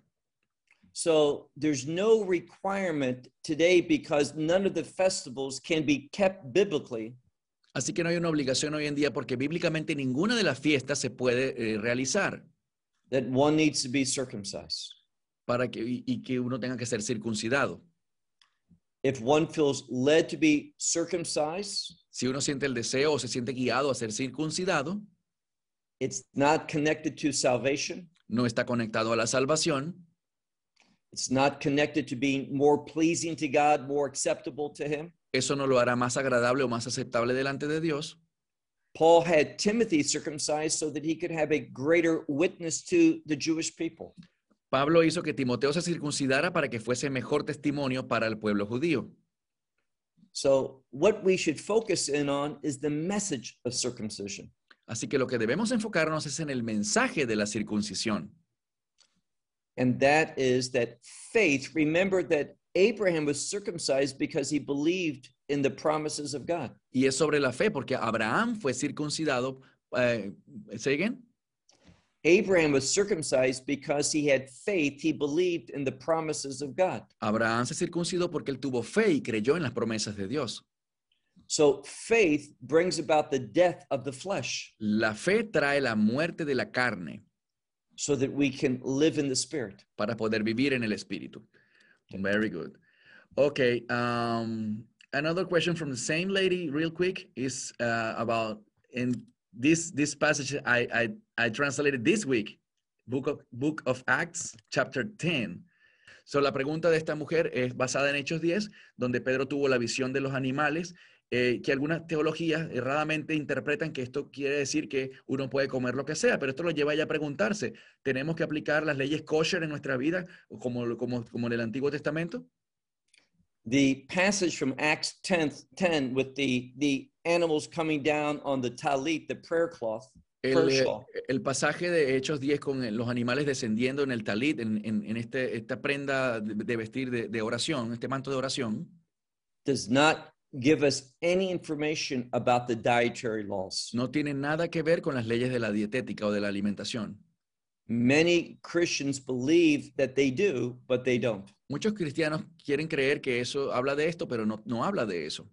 [SPEAKER 2] So there's no requirement today because none of the festivals can be kept biblically.
[SPEAKER 1] Así que no hay una obligación hoy en día porque bíblicamente ninguna de las fiestas se puede eh, realizar.
[SPEAKER 2] That one needs to be circumcised.
[SPEAKER 1] Para que, y, y que uno tenga que ser circuncidado.
[SPEAKER 2] If one feels led to be circumcised,
[SPEAKER 1] si uno siente el deseo o se siente guiado a ser circuncidado,
[SPEAKER 2] it's not connected to salvation.
[SPEAKER 1] No está conectado a la salvación.
[SPEAKER 2] It's not connected to being more pleasing to God, more acceptable to him.
[SPEAKER 1] Eso no lo hará más agradable o más aceptable delante de Dios.
[SPEAKER 2] Paul had Timothy circumcised so that he could have a greater witness to the Jewish people.
[SPEAKER 1] Pablo hizo que Timoteo se circuncidara para que fuese mejor testimonio para el pueblo judío.
[SPEAKER 2] So what we should focus in on is the message of circumcision.
[SPEAKER 1] Así que lo que debemos enfocarnos es en el mensaje de la circuncisión.
[SPEAKER 2] And that is that faith, remember that Abraham was circumcised because he believed in the promises of God.
[SPEAKER 1] Y es sobre la fe, porque Abraham fue circuncidado. Uh, ¿Say again?
[SPEAKER 2] Abraham was circumcised because he had faith. He believed in the promises of God.
[SPEAKER 1] Abraham se circuncidó porque él tuvo fe y creyó en las promesas de Dios.
[SPEAKER 2] So faith brings about the death of the flesh.
[SPEAKER 1] La fe trae la muerte de la carne.
[SPEAKER 2] So that we can live in the spirit.
[SPEAKER 1] Para poder vivir en el espíritu. Very good. Okay. Um, another question from the same lady, real quick, is uh, about in this this passage I, I I translated this week, book of Book of Acts, chapter ten. So la pregunta de esta mujer es basada en Hechos diez, donde Pedro tuvo la visión de los animales. Eh, que algunas teologías erradamente interpretan que esto quiere decir que uno puede comer lo que sea, pero esto lo lleva ya a preguntarse, ¿tenemos que aplicar las leyes kosher en nuestra vida como, como, como en el Antiguo Testamento?
[SPEAKER 2] The passage from Acts ten, ten with the, the animals coming down on the talit, the prayer cloth,
[SPEAKER 1] el, el pasaje de Hechos diez con los animales descendiendo en el talit, en, en, en este, esta prenda de, de vestir de, de oración, este manto de oración,
[SPEAKER 2] does not give us any information about the dietary laws.
[SPEAKER 1] No tiene nada que ver con las leyes de la dietética o de la alimentación.
[SPEAKER 2] Many Christians believe that they do, but they don't.
[SPEAKER 1] Muchos cristianos quieren creer que eso habla de esto, pero no, no habla de eso.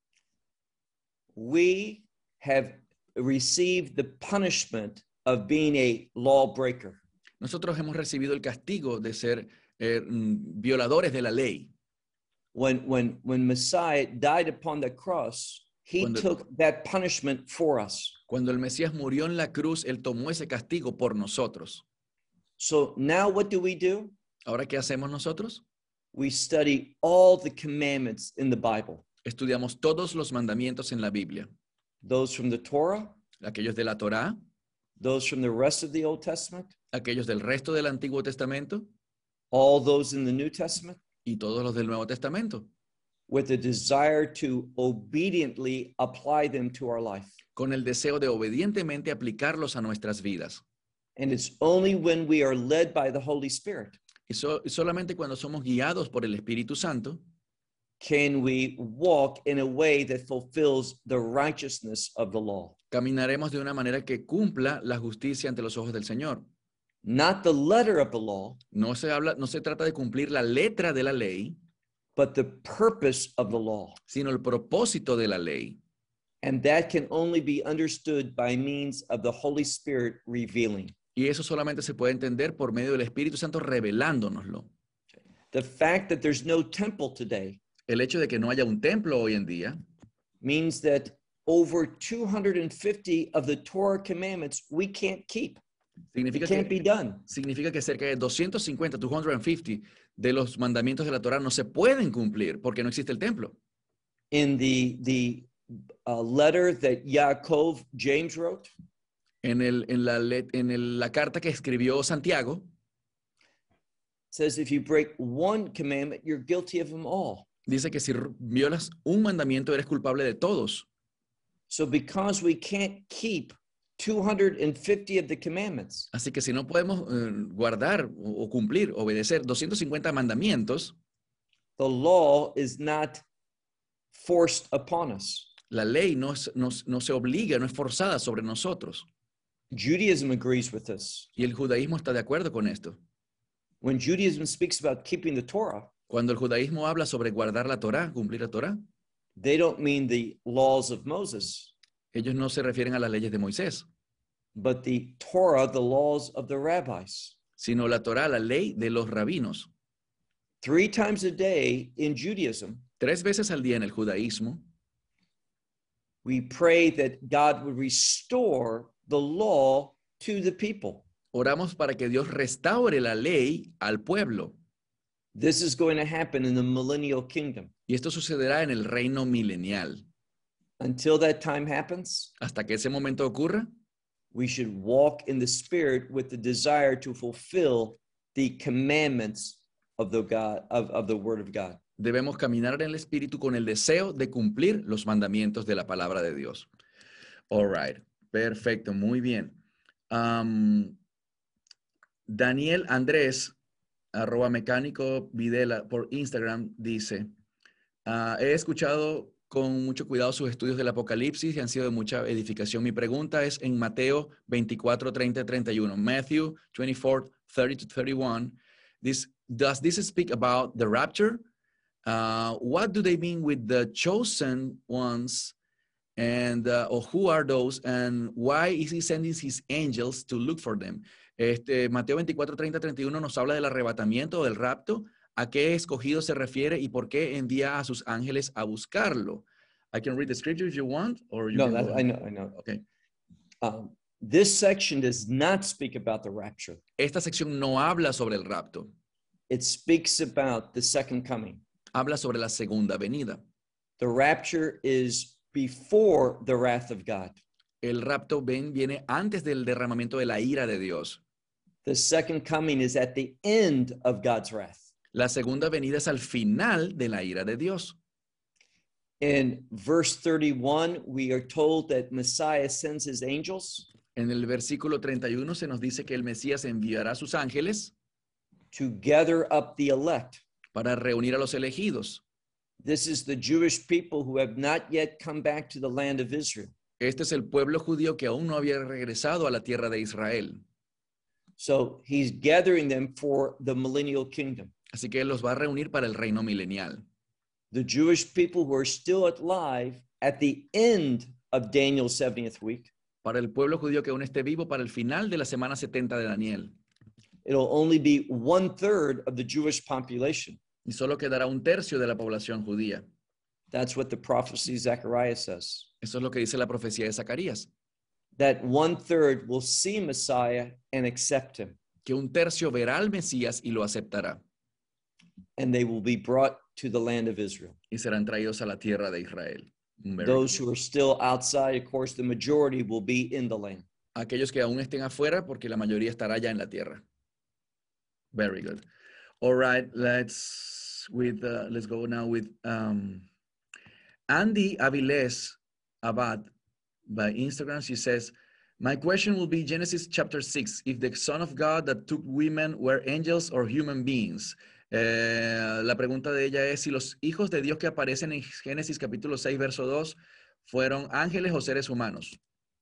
[SPEAKER 2] We have received the punishment of being a lawbreaker.
[SPEAKER 1] Nosotros hemos recibido el castigo de ser eh, violadores de la ley.
[SPEAKER 2] When, when, when Messiah died upon the cross, he
[SPEAKER 1] cuando,
[SPEAKER 2] took that punishment for us.
[SPEAKER 1] Cuando el Mesías murió en la cruz, él tomó ese castigo por nosotros.
[SPEAKER 2] So now what do we do?
[SPEAKER 1] Ahora, ¿qué hacemos nosotros?
[SPEAKER 2] We study all the commandments in the Bible.
[SPEAKER 1] Estudiamos todos los mandamientos en la Biblia.
[SPEAKER 2] Those from the Torah.
[SPEAKER 1] Aquellos de la Torá.
[SPEAKER 2] Those from the rest of the Old Testament.
[SPEAKER 1] Aquellos del resto del Antiguo Testamento.
[SPEAKER 2] All those in the New Testament.
[SPEAKER 1] Y todos los del Nuevo Testamento.
[SPEAKER 2] With a desire to obediently apply them to our life.
[SPEAKER 1] Con el deseo de obedientemente aplicarlos a nuestras vidas.
[SPEAKER 2] And it's only when we are led by the Holy Spirit.
[SPEAKER 1] Y so, solamente cuando somos guiados por el Espíritu Santo
[SPEAKER 2] can we walk in a way that fulfills the righteousness of the law.
[SPEAKER 1] Caminaremos de una manera que cumpla la justicia ante los ojos del Señor.
[SPEAKER 2] Not the letter of the law.
[SPEAKER 1] No se habla, no se trata de cumplir la letra de la ley,
[SPEAKER 2] but the purpose of the law.
[SPEAKER 1] Sino el propósito de la ley.
[SPEAKER 2] And that can only be understood by means of the Holy Spirit revealing.
[SPEAKER 1] Y eso solamente se puede entender por medio del Espíritu Santo revelándonoslo.
[SPEAKER 2] The fact that there's no temple today.
[SPEAKER 1] El hecho de que no haya un templo hoy en día
[SPEAKER 2] means that over two hundred fifty of the Torah commandments we can't keep.
[SPEAKER 1] Significa
[SPEAKER 2] It can't
[SPEAKER 1] que,
[SPEAKER 2] be done.
[SPEAKER 1] Significa que cerca de doscientos cincuenta, doscientos cincuenta de los mandamientos de la Torá no se pueden cumplir porque no existe el templo.
[SPEAKER 2] In the, the uh, letter that Yaakov, James wrote,
[SPEAKER 1] en, el, en, la, en el, la carta que escribió Santiago,
[SPEAKER 2] says if you break one commandment, you're guilty of them all.
[SPEAKER 1] Dice que si violas un mandamiento eres culpable de todos.
[SPEAKER 2] So because we can't keep two hundred fifty of the commandments,
[SPEAKER 1] Así que si no podemos eh, guardar o, o cumplir, obedecer doscientos cincuenta mandamientos,
[SPEAKER 2] the law is not forced upon us.
[SPEAKER 1] la ley no, es- no, no se obliga, no es forzada sobre nosotros.
[SPEAKER 2] Judaism agrees with this.
[SPEAKER 1] Y el judaísmo está de acuerdo con esto.
[SPEAKER 2] When Judaism speaks about keeping the Torah,
[SPEAKER 1] Cuando el judaísmo habla sobre guardar la Torá, cumplir la Torá,
[SPEAKER 2] they don't mean the laws of Moses,
[SPEAKER 1] ellos no se refieren a las leyes de Moisés,
[SPEAKER 2] but the Torah, the laws of the rabbis.
[SPEAKER 1] sino la Torá, la ley de los rabinos.
[SPEAKER 2] Three times a day in Judaism,
[SPEAKER 1] Tres veces al día en el judaísmo,
[SPEAKER 2] we pray that God would restore the law to the people.
[SPEAKER 1] oramos para que Dios restaure la ley al pueblo.
[SPEAKER 2] This is going to happen in the millennial kingdom.
[SPEAKER 1] Y esto sucederá en el reino milenial.
[SPEAKER 2] Until that time happens,
[SPEAKER 1] Hasta que ese momento ocurra,
[SPEAKER 2] we should walk in the Spirit with the desire to fulfill the commandments of the God of, of the Word of God.
[SPEAKER 1] debemos caminar en el Espíritu con el deseo de cumplir los mandamientos de la palabra de Dios. All right. Perfecto. Muy bien. Um, Daniel Andrés, arroba mecánico Videla por Instagram, dice, ah, he escuchado con mucho cuidado sus estudios del Apocalipsis y han sido de mucha edificación. Mi pregunta es en Mateo veinticuatro, treinta, treinta y uno. Matthew twenty-four, thirty to thirty-one. This, does this speak about the rapture? Uh, what do they mean with the chosen ones? And uh, or who are those? And why is he sending his angels to look for them? Este, Mateo veinticuatro, treinta, treinta y uno nos habla del arrebatamiento o del rapto. ¿A qué escogido se refiere y por qué envía a sus ángeles a buscarlo? I can read the scripture if you want, or you
[SPEAKER 2] No,
[SPEAKER 1] can
[SPEAKER 2] that,
[SPEAKER 1] go
[SPEAKER 2] I
[SPEAKER 1] on.
[SPEAKER 2] know, I know.
[SPEAKER 1] Okay.
[SPEAKER 2] Um, this section does not speak about the rapture.
[SPEAKER 1] Esta sección no habla sobre el rapto,
[SPEAKER 2] It speaks about the second coming.
[SPEAKER 1] habla sobre la segunda venida.
[SPEAKER 2] The rapture is before the wrath of God.
[SPEAKER 1] El rapto ven, viene antes del derramamiento de la ira de Dios.
[SPEAKER 2] The second coming is at the end of God's wrath.
[SPEAKER 1] La segunda venida es al final de la ira de Dios.
[SPEAKER 2] In verse thirty-one, we are told that Messiah sends his angels
[SPEAKER 1] En el versículo treinta y uno se nos dice que el Mesías enviará a sus ángeles
[SPEAKER 2] to gather up the elect.
[SPEAKER 1] para reunir a los elegidos.
[SPEAKER 2] This is the Jewish people who have not yet come back to the land of Israel.
[SPEAKER 1] Este es el pueblo judío que aún no había regresado a la tierra de Israel.
[SPEAKER 2] So he's gathering them for the millennial kingdom.
[SPEAKER 1] Así que él los va a reunir para el reino milenial.
[SPEAKER 2] The Jewish people who are still alive at the end of Daniel's seventieth week,
[SPEAKER 1] Para el pueblo judío que aún esté vivo para el final de la semana setenta de Daniel.
[SPEAKER 2] it'll only be one third of the Jewish population.
[SPEAKER 1] Y solo quedará un tercio de la población judía.
[SPEAKER 2] That's what the prophecy of Zechariah says.
[SPEAKER 1] Eso es lo que dice la profecía de Zacarías.
[SPEAKER 2] That one third will see Messiah and accept him,
[SPEAKER 1] Que un tercio verá al Mesías y lo aceptará.
[SPEAKER 2] and they will be brought to the land of Israel.
[SPEAKER 1] Y serán traídos a la tierra de Israel. Very
[SPEAKER 2] Those
[SPEAKER 1] good.
[SPEAKER 2] who are still outside, of course, the majority will be in the land.
[SPEAKER 1] Aquellos que aún estén afuera, porque la mayoría estará ya en la tierra. Very good. All right, let's with uh, let's go now with um, Andy Aviles Abad by Instagram. She says, "My question will be Genesis chapter six. If the Son of God that took women were angels or human beings." Eh, la pregunta de ella es si los hijos de Dios que aparecen en Génesis capítulo seis, verso dos, fueron ángeles o seres humanos.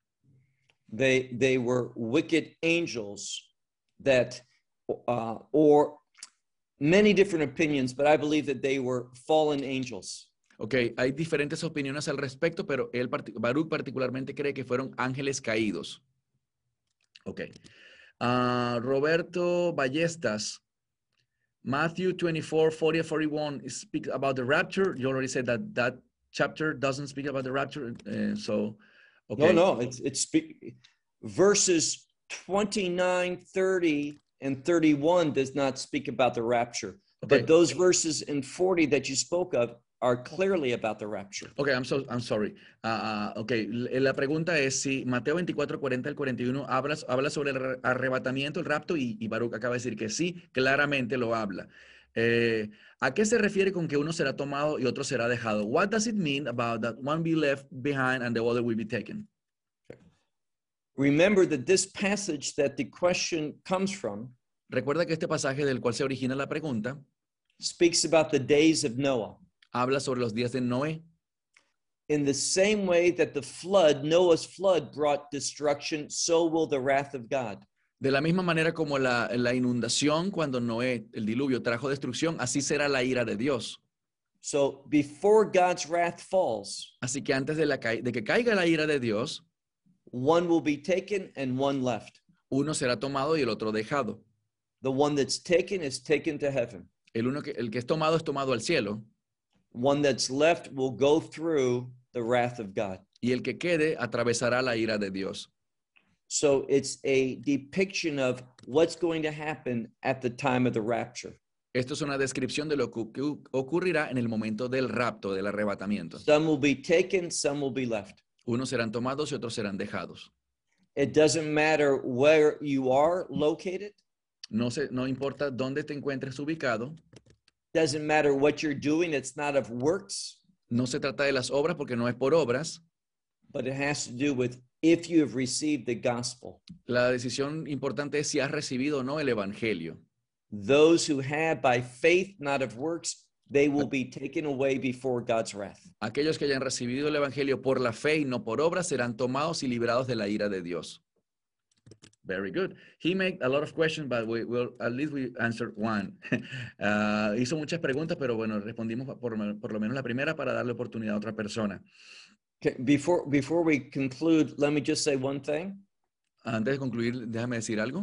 [SPEAKER 2] They they were wicked angels that, uh, or many different opinions, but I believe that they were fallen angels.
[SPEAKER 1] Ok, hay diferentes opiniones al respecto, pero él, Baruch particularmente cree que fueron ángeles caídos. Ok. Uh, Roberto Ballestas, Matthew twenty-four, forty, forty-one speaks about the rapture. You already said that that chapter doesn't speak about the rapture. Uh, so, okay.
[SPEAKER 2] No, no, it's it's spe- verses twenty-nine, thirty, and thirty-one does not speak about the rapture.
[SPEAKER 1] Okay.
[SPEAKER 2] But those verses in forty that you spoke of are clearly about the rapture.
[SPEAKER 1] Okay, I'm so I'm sorry. Uh, uh, okay, la pregunta es si Mateo veinticuatro, cuarenta al cuarenta y uno habla, habla sobre el arrebatamiento, el rapto, y, y Baruch acaba de decir que sí, claramente lo habla. Eh, ¿A qué se refiere con que uno será tomado y otro será dejado? What does it mean about that one be left behind and the other will be taken?
[SPEAKER 2] Remember that this passage that the question comes from
[SPEAKER 1] Recuerda que este pasaje del cual se origina la pregunta
[SPEAKER 2] speaks about the days of Noah.
[SPEAKER 1] habla sobre los días de Noé.
[SPEAKER 2] In the same way that the flood, Noah's flood, brought destruction, so will the wrath of God.
[SPEAKER 1] De la misma manera como la, la inundación cuando Noé, el diluvio, trajo destrucción, así será la ira de Dios.
[SPEAKER 2] So before God's wrath falls,
[SPEAKER 1] Así que antes de, la, de que caiga la ira de Dios,
[SPEAKER 2] one will be taken and one left.
[SPEAKER 1] uno será tomado y el otro dejado.
[SPEAKER 2] The one that's taken is taken to heaven.
[SPEAKER 1] El, uno que, el que es tomado es tomado al cielo.
[SPEAKER 2] One that's left will go through the wrath of God.
[SPEAKER 1] Y el que quede atravesará la ira de Dios.
[SPEAKER 2] So it's a depiction of what's going to happen at the time of the rapture.
[SPEAKER 1] Esto es una descripción de lo que ocurrirá en el momento del rapto, del arrebatamiento.
[SPEAKER 2] Some will be taken, some will be left.
[SPEAKER 1] Unos serán tomados y otros serán dejados.
[SPEAKER 2] It doesn't matter where you are located.
[SPEAKER 1] No, se, no importa dónde te encuentres ubicado.
[SPEAKER 2] Doesn't matter what you're doing. It's not of works.
[SPEAKER 1] No se trata de las obras porque no es por obras.
[SPEAKER 2] But it has to do with if you have received the gospel.
[SPEAKER 1] La decisión importante es si has recibido o no el evangelio.
[SPEAKER 2] Those who have by faith, not of works, they will be taken away before God's wrath.
[SPEAKER 1] Aquellos que hayan recibido el evangelio por la fe y no por obras serán tomados y librados de la ira de Dios. Very good. He made a lot of questions, but we will at least we answered one. uh, hizo muchas preguntas, pero bueno, respondimos por, por lo menos la primera para darle oportunidad a otra persona.
[SPEAKER 2] Okay, before before we conclude, let me just say one thing.
[SPEAKER 1] Antes de concluir, déjame decir algo.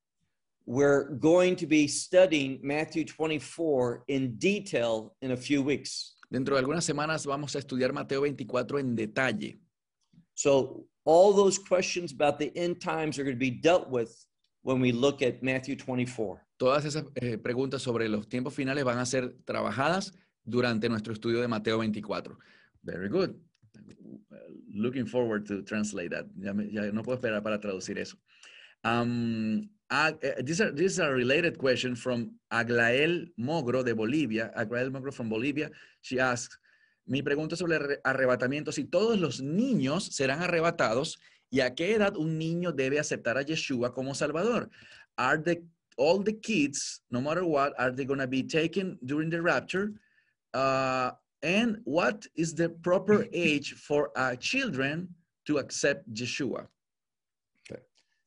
[SPEAKER 2] We're going to be studying Matthew twenty-four in detail in a few weeks.
[SPEAKER 1] Dentro de algunas semanas vamos a estudiar Mateo veinticuatro en detalle.
[SPEAKER 2] So all those questions about the end times are going to be dealt with when we look at Matthew twenty-four.
[SPEAKER 1] Todas esas eh, preguntas sobre los tiempos finales van a ser trabajadas durante nuestro estudio de Mateo veinticuatro. Very good. Looking forward to translate that. Ya, me, ya no puedo esperar para traducir eso. Um, uh, this, are, this is a related question from Aglael Mogro de Bolivia. Aglael Mogro from Bolivia. She asks, mi pregunta sobre el arrebatamiento, si todos los niños serán arrebatados, ¿y a qué edad un niño debe aceptar a Yeshua como Salvador? Are the, all the kids, no matter what, are they going to be taken during the rapture? Uh, and what is the proper age for uh, children to accept Yeshua?
[SPEAKER 2] Okay.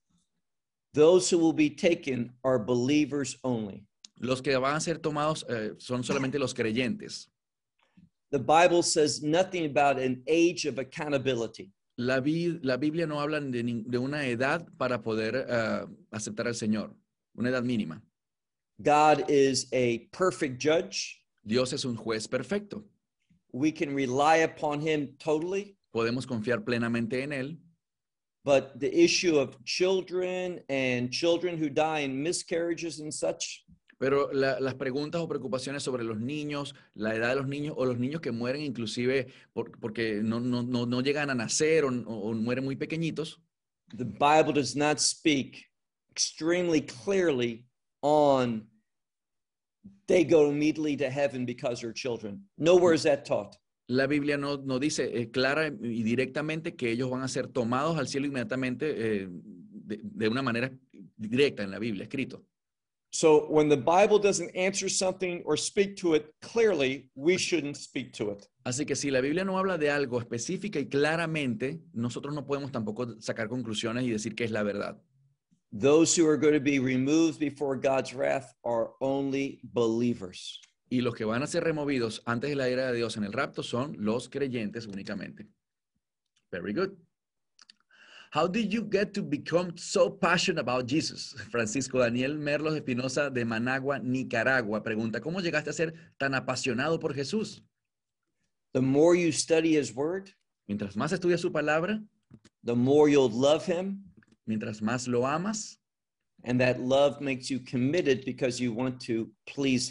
[SPEAKER 2] Those who will be taken are believers only.
[SPEAKER 1] Los que van a ser tomados eh, son solamente los creyentes.
[SPEAKER 2] The Bible says nothing about an age of accountability.
[SPEAKER 1] La, bi la Biblia no habla de, de una edad para poder uh, aceptar al Señor, una edad mínima.
[SPEAKER 2] God is a perfect judge.
[SPEAKER 1] Dios es un juez perfecto.
[SPEAKER 2] We can rely upon him totally.
[SPEAKER 1] Podemos confiar plenamente en él.
[SPEAKER 2] But the issue of children and children who die in miscarriages and such.
[SPEAKER 1] Pero la, las preguntas o preocupaciones sobre los niños, la edad de los niños o los niños que mueren inclusive por, porque no, no, no, no llegan a nacer o, o, o mueren muy pequeñitos.
[SPEAKER 2] The Bible does not speak extremely clearly on they go immediately to heaven because they're children. Nowhere is that taught.
[SPEAKER 1] La Biblia no, no dice eh, clara y directamente que ellos van a ser tomados al cielo inmediatamente eh, de, de una manera directa en la Biblia, escrito.
[SPEAKER 2] So when the Bible doesn't answer something or speak to it clearly, we shouldn't speak to it.
[SPEAKER 1] Así que si la Biblia no habla de algo específica y claramente, nosotros no podemos tampoco sacar conclusiones y decir que es la verdad.
[SPEAKER 2] Those who are going to be removed before God's wrath are only believers.
[SPEAKER 1] Y los que van a ser removidos antes de la ira de Dios en el rapto son los creyentes únicamente. Very good. How did you get to become so passionate about Jesus? Francisco Daniel Merlos Espinosa de Managua, Nicaragua, pregunta, ¿cómo llegaste a ser tan apasionado por Jesús?
[SPEAKER 2] The more you study his word,
[SPEAKER 1] mientras más estudias su palabra,
[SPEAKER 2] the more you'll love him.
[SPEAKER 1] Mientras más lo amas.
[SPEAKER 2] And that love makes you committed because you want to please him.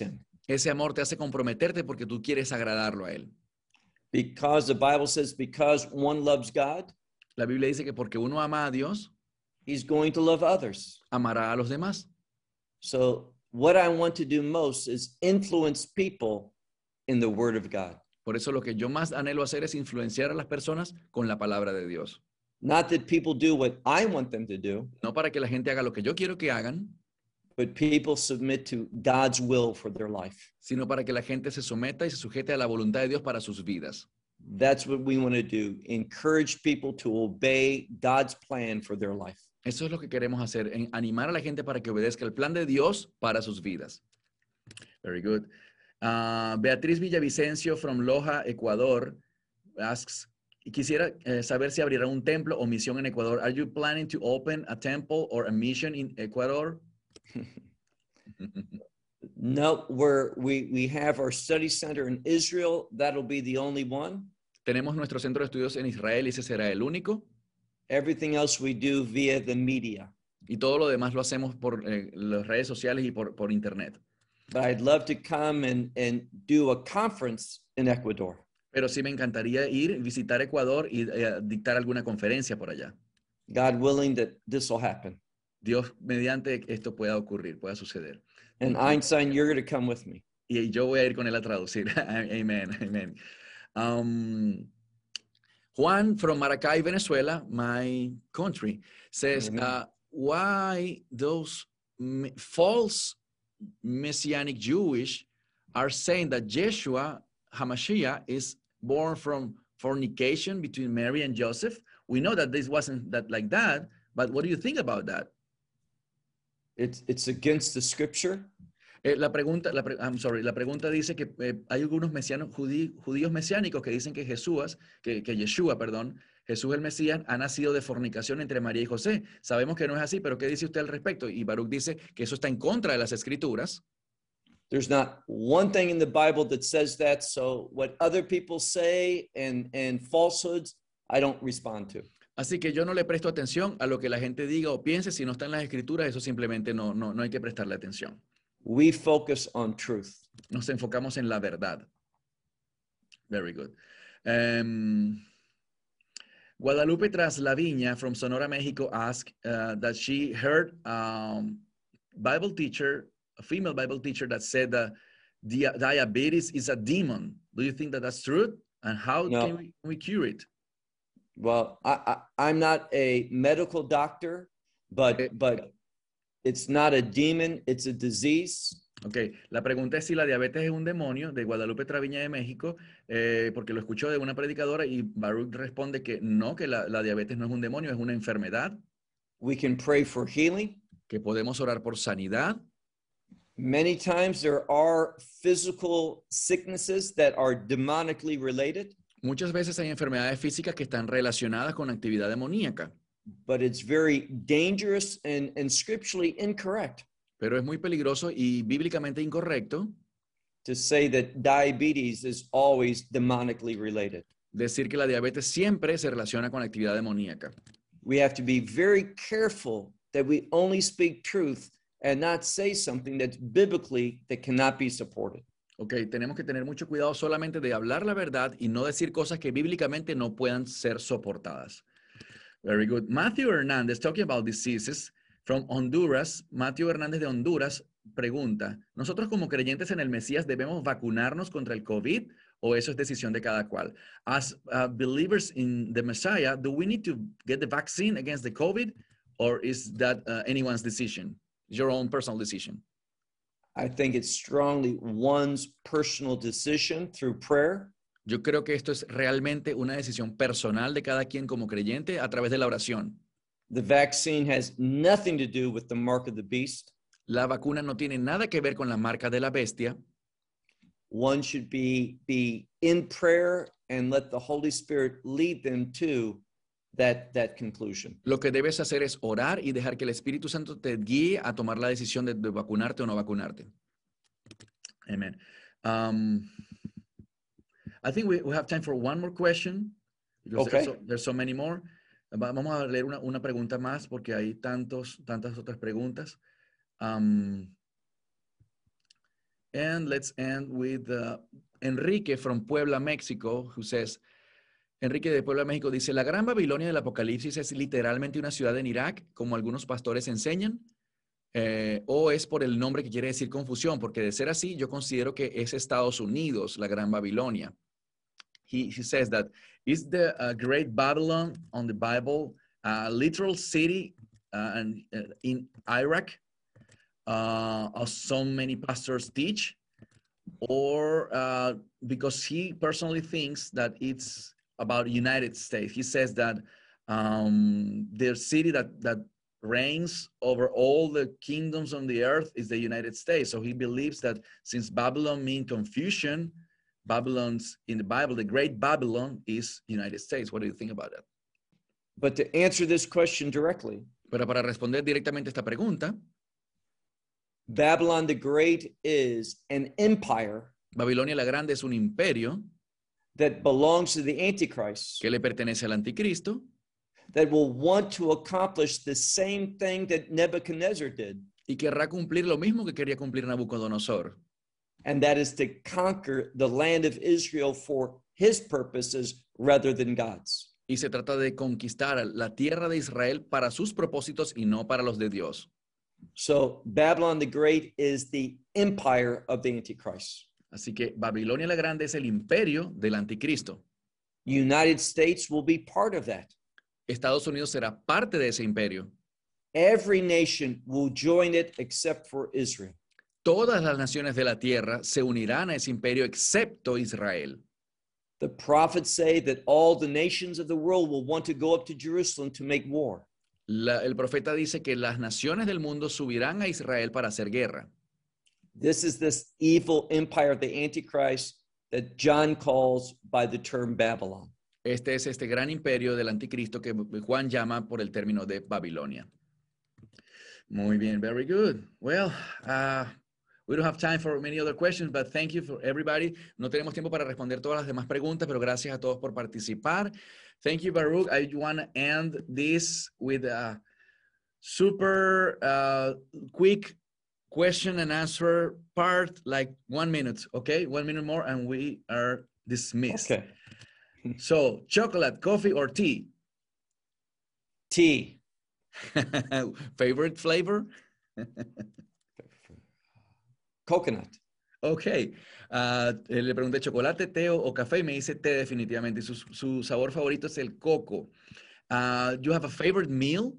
[SPEAKER 1] Ese amor te hace comprometerte porque tú quieres agradarlo a Él.
[SPEAKER 2] Because the Bible says, because one loves God,
[SPEAKER 1] La Biblia dice que porque uno ama a Dios,
[SPEAKER 2] he's going to love others.
[SPEAKER 1] amará a los demás.
[SPEAKER 2] So what I want to do most is influence people in the Word of God.
[SPEAKER 1] Por eso lo que yo más anhelo hacer es influenciar a las personas con la palabra de Dios.
[SPEAKER 2] Not that people do what I want them to do,
[SPEAKER 1] No para que la gente haga lo que yo quiero que hagan,
[SPEAKER 2] but people submit to God's will for their life.
[SPEAKER 1] sino para que la gente se someta y se sujete a la voluntad de Dios para sus vidas.
[SPEAKER 2] That's what we want to do. Encourage people to obey God's plan for their life.
[SPEAKER 1] Eso es lo que queremos hacer, en animar a la gente para que obedezca el plan de Dios para sus vidas. Very good. Uh, Beatriz Villavicencio from Loja, Ecuador, asks, quisiera eh, saber si abrirá un templo o misión en Ecuador. Are you planning to open a temple or a mission in Ecuador?
[SPEAKER 2] No, we're, we, we have our study center in Israel. That'll be the only one.
[SPEAKER 1] Tenemos nuestro centro de estudios en Israel y ese será el único.
[SPEAKER 2] Everything else we do via the media.
[SPEAKER 1] Y todo lo demás lo hacemos por eh, las redes sociales y por, por internet.
[SPEAKER 2] But I'd love to come and, and do a conference in Ecuador.
[SPEAKER 1] Pero sí me encantaría ir, visitar Ecuador y eh, dictar alguna conferencia por allá.
[SPEAKER 2] God willing that this will happen.
[SPEAKER 1] Dios mediante esto pueda ocurrir, pueda suceder.
[SPEAKER 2] And Einstein, you're going to come with me.
[SPEAKER 1] Y yo voy a ir con él a traducir. Amen, amen. Um, Juan from Maracay, Venezuela, my country, says, uh, why those m- false Messianic Jewish are saying that Yeshua HaMashiach is born from fornication between Mary and Joseph? We know that this wasn't that like that, but what do you think about that?
[SPEAKER 2] It's, it's against the scripture.
[SPEAKER 1] Eh, la pregunta, la pre I'm sorry, la pregunta dice que eh, hay algunos mesianos, judí, judíos mesiánicos que dicen que Jesús, que, que Yeshua, perdón, Jesús el Mesías, ha nacido de fornicación entre María y José. Sabemos que no es así, pero ¿qué dice usted al respecto? Y Baruch dice que eso está en contra de las Escrituras.
[SPEAKER 2] There's not one thing in the Bible that says that. So what other people say and, and falsehoods, I don't respond to.
[SPEAKER 1] Así que yo no le presto atención a lo que la gente diga o piense. Si no está en las Escrituras, eso simplemente no, no, no hay que prestarle atención.
[SPEAKER 2] We focus on truth.
[SPEAKER 1] Nos enfocamos en la verdad. Very good. Um, Guadalupe Traslaviña from Sonora, Mexico asked uh, that she heard um, Bible teacher, a female Bible teacher that said that di diabetes is a demon. Do you think that that's true? And how
[SPEAKER 2] No.
[SPEAKER 1] can we, we cure it?
[SPEAKER 2] Well, I, I, I'm not a medical doctor, but, but it's not a demon, it's a disease.
[SPEAKER 1] Ok, la pregunta es si la diabetes es un demonio, de Guadalupe Traviña de México, eh, porque lo escuchó de una predicadora y Baruch responde que no, que la, la diabetes no es un demonio, es una enfermedad.
[SPEAKER 2] We can pray for healing.
[SPEAKER 1] Que podemos orar por sanidad.
[SPEAKER 2] Many times there are physical sicknesses that are demonically related.
[SPEAKER 1] Muchas veces hay enfermedades físicas que están relacionadas con actividad demoníaca.
[SPEAKER 2] But it's very dangerous and, and scripturally incorrect.
[SPEAKER 1] Pero es muy peligroso y bíblicamente incorrecto
[SPEAKER 2] To say that diabetes is always demonically related.
[SPEAKER 1] decir que la diabetes siempre se relaciona con actividad demoníaca.
[SPEAKER 2] We have to be very careful that we only speak truth and not say something that's biblically that cannot be supported.
[SPEAKER 1] Ok, tenemos que tener mucho cuidado solamente de hablar la verdad y no decir cosas que bíblicamente no puedan ser soportadas. Very good. Matthew Hernández, talking about diseases from Honduras. Matthew Hernández de Honduras pregunta, ¿nosotros como creyentes en el Mesías debemos vacunarnos contra el COVID o eso es decisión de cada cual? As uh, believers in the Messiah, do we need to get the vaccine against the COVID or is that uh, anyone's decision? Your own personal decision?
[SPEAKER 2] I think it's strongly one's personal decision through prayer.
[SPEAKER 1] Yo creo que esto es realmente una decisión personal de cada quien como creyente a través de la oración.
[SPEAKER 2] The vaccine has nothing to do with the mark of the beast.
[SPEAKER 1] La vacuna no tiene nada que ver con la marca de la bestia.
[SPEAKER 2] One should be, be in prayer and let the Holy Spirit lead them to that, that conclusion.
[SPEAKER 1] Lo que debes hacer es orar y dejar que el Espíritu Santo te guíe a tomar la decisión de, de vacunarte o no vacunarte. Amen. Um, I think we, we have time for one more question. Because
[SPEAKER 2] Okay.
[SPEAKER 1] there's, so, there's so many more. Va- Vamos a leer una, una pregunta más porque hay tantos, tantas otras preguntas. Um, And let's end with uh, Enrique from Puebla, Mexico, who says, Enrique de Puebla, México dice, ¿la Gran Babilonia del Apocalipsis es literalmente una ciudad en Irak, como algunos pastores enseñan? Eh, ¿O es por el nombre que quiere decir confusión? Porque de ser así, yo considero que es Estados Unidos, la Gran Babilonia. He, he says that, is the uh, Great Babylon on the Bible a literal city uh, and, uh, in Iraq, uh, as so many pastors teach? Or uh, because he personally thinks that it's about United States. He says that um, the city that, that reigns over all the kingdoms on the earth is the United States. So he believes that since Babylon means confusion, Babylon's in the Bible, the great Babylon is United States. What do you think about that?
[SPEAKER 2] But to answer this question directly,
[SPEAKER 1] Pero para responder directamente esta pregunta,
[SPEAKER 2] Babylon the Great is an empire
[SPEAKER 1] Babilonia la Grande es un imperio
[SPEAKER 2] that belongs to the Antichrist,
[SPEAKER 1] que le pertenece al anticristo,
[SPEAKER 2] that will want to accomplish the same thing that Nebuchadnezzar did,
[SPEAKER 1] y querrá cumplir lo mismo que quería cumplir Nabucodonosor,
[SPEAKER 2] and that is to conquer the land of Israel for his purposes rather than God's.
[SPEAKER 1] y se trata de conquistar la tierra de Israel para sus propósitos y no para los de Dios.
[SPEAKER 2] So Babylon the Great is the empire of the Antichrist.
[SPEAKER 1] Así que Babilonia la Grande es el imperio del anticristo.
[SPEAKER 2] United States will be part of that.
[SPEAKER 1] Estados Unidos será parte de ese imperio.
[SPEAKER 2] Every nation will join it except for Israel.
[SPEAKER 1] Todas las naciones de la tierra se unirán a ese imperio excepto Israel.
[SPEAKER 2] The prophets say that all the nations of the world will want to go up to Jerusalem to make war.
[SPEAKER 1] La, el profeta dice que las naciones del mundo subirán a Israel para hacer guerra.
[SPEAKER 2] This is this evil empire of the Antichrist that John calls by the term Babylon.
[SPEAKER 1] Este es este gran imperio del anticristo que Juan llama por el término de Babilonia. Muy bien, very good. Well, uh, we don't have time for many other questions, but thank you for everybody. No tenemos tiempo para responder todas las demás preguntas, pero gracias a todos por participar. Thank you, Baruch. I want to end this with a super uh, quick question and answer part, like one minute, okay? One minute more and we are dismissed.
[SPEAKER 2] Okay.
[SPEAKER 1] So, chocolate, coffee, or tea?
[SPEAKER 2] Tea.
[SPEAKER 1] Favorite flavor?
[SPEAKER 2] Coconut.
[SPEAKER 1] Ok. Uh, le pregunté chocolate, té o café y me dice té definitivamente. Su, su sabor favorito es el coco. Uh, you have a favorite meal?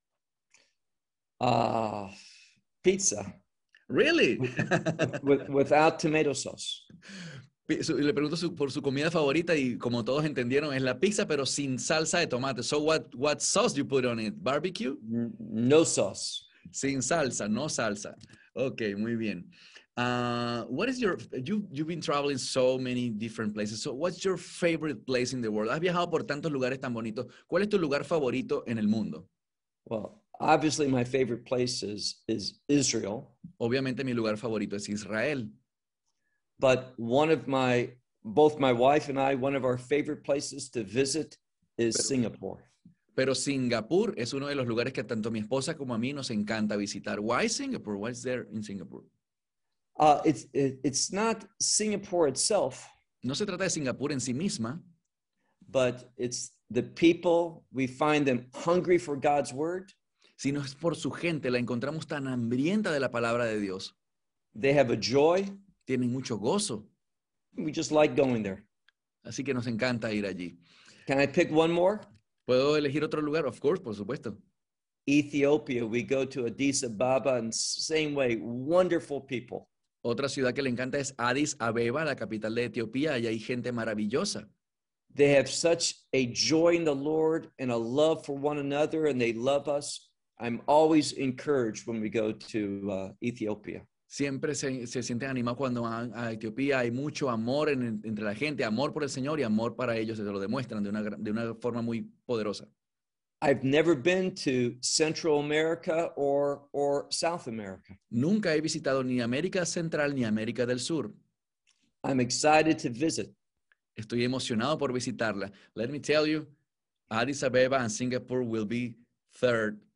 [SPEAKER 2] Uh, pizza.
[SPEAKER 1] Really?
[SPEAKER 2] with, without tomato sauce.
[SPEAKER 1] Le pregunto su, por su comida favorita y como todos entendieron es la pizza pero sin salsa de tomate. So what, what sauce do you put on it? Barbecue?
[SPEAKER 2] No sauce.
[SPEAKER 1] Sin salsa, no salsa. Ok, muy bien. Uh, what is your, you, you've been traveling so many different places. So what's your favorite place in the world? Has viajado por tantos lugares tan bonitos. ¿Cuál es tu lugar favorito en el mundo?
[SPEAKER 2] Well, obviously my favorite place is, is Israel.
[SPEAKER 1] Obviamente mi lugar favorito es Israel.
[SPEAKER 2] But one of my, both my wife and I, one of our favorite places to visit is
[SPEAKER 1] Pero,
[SPEAKER 2] Singapore.
[SPEAKER 1] Pero Singapur es uno de los lugares que tanto a mi esposa como a mí nos encanta visitar. Why Singapore? What's there in Singapore?
[SPEAKER 2] Uh, it's, it, it's not Singapore itself.
[SPEAKER 1] No se trata de Singapur en sí misma.
[SPEAKER 2] But it's the people, we find them hungry for God's word.
[SPEAKER 1] Sino es por su gente. La encontramos tan hambrienta de la palabra de Dios.
[SPEAKER 2] They have a joy.
[SPEAKER 1] Tienen mucho gozo.
[SPEAKER 2] We just like going there.
[SPEAKER 1] Así que nos encanta ir allí.
[SPEAKER 2] Can I pick one more?
[SPEAKER 1] ¿Puedo elegir otro lugar? Of course, por supuesto.
[SPEAKER 2] Ethiopia. We go to Addis Ababa and same way, wonderful people.
[SPEAKER 1] Otra ciudad que le encanta es Addis Abeba, la capital de Etiopía. Allí hay gente maravillosa.
[SPEAKER 2] They have such a joy in the Lord and a love for one another, and they love us. I'm always encouraged when we go to uh, Ethiopia.
[SPEAKER 1] Siempre se, se sienten animados cuando van a Etiopía. Hay mucho amor en, entre la gente, amor por el Señor y amor para ellos. Se lo demuestran de una, de una forma muy poderosa.
[SPEAKER 2] I've never been to Central America or, or South America.
[SPEAKER 1] Nunca he visitado ni América Central ni América del Sur.
[SPEAKER 2] I'm excited to visit.
[SPEAKER 1] Estoy emocionado por visitarla. Let me tell you, Addis Abeba and Singapore will be third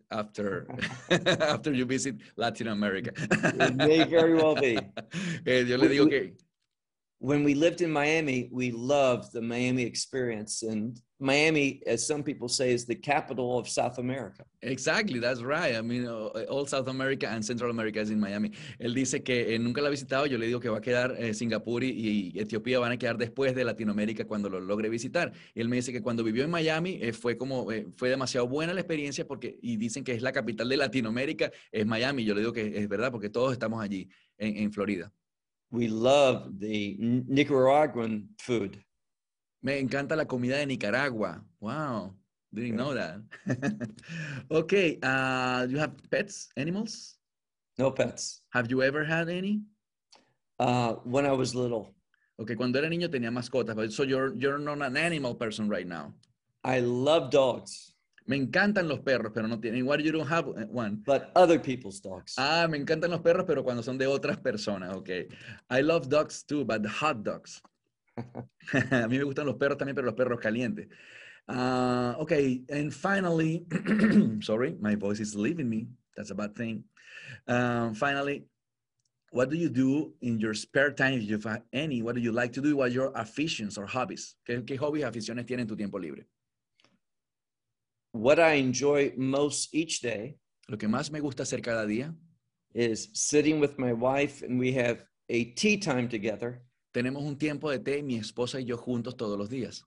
[SPEAKER 1] after, after you visit Latin America.
[SPEAKER 2] It may very well be.
[SPEAKER 1] Eh, yo le digo que
[SPEAKER 2] when we lived in Miami, we loved the Miami experience. And Miami, as some people say, is the capital of South America.
[SPEAKER 1] Exactly, that's right. I mean, all South America and Central America is in Miami. Él dice que eh, nunca la ha visitado. Yo le digo que va a quedar eh, Singapur y, y Etiopía van a quedar después de Latinoamérica cuando lo logre visitar. Y él me dice que cuando vivió en Miami eh, fue como eh, fue demasiado buena la experiencia porque y dicen que es la capital de Latinoamérica, es Miami. Yo le digo que es verdad porque todos estamos allí en, en Florida.
[SPEAKER 2] We love the Nicaraguan food.
[SPEAKER 1] Me encanta la comida de Nicaragua. Wow, didn't know that. Okay, uh, you have pets, animals?
[SPEAKER 2] No pets.
[SPEAKER 1] Have you ever had any?
[SPEAKER 2] Uh, when I was little.
[SPEAKER 1] Okay, cuando era niño tenía mascotas, but so you're you're not an animal person right now.
[SPEAKER 2] I love dogs.
[SPEAKER 1] Me encantan los perros, pero no tienen. Why you don't have one?
[SPEAKER 2] But other people's dogs.
[SPEAKER 1] Ah, me encantan los perros, pero cuando son de otras personas. Okay. I love dogs too, but the hot dogs. A mí me gustan los perros también, pero los perros calientes. Uh, okay, and finally, sorry, my voice is leaving me. That's a bad thing. Um, finally, what do you do in your spare time, if you have any? What do you like to do? What are your aficiones or hobbies? ¿Qué, qué hobbies, aficiones tienes en tu tiempo libre?
[SPEAKER 2] What I enjoy most each day
[SPEAKER 1] Lo que más me gusta hacer cada día
[SPEAKER 2] is sitting with my wife and we have a tea time together.
[SPEAKER 1] Tenemos un tiempo de té, mi esposa y yo juntos todos los días.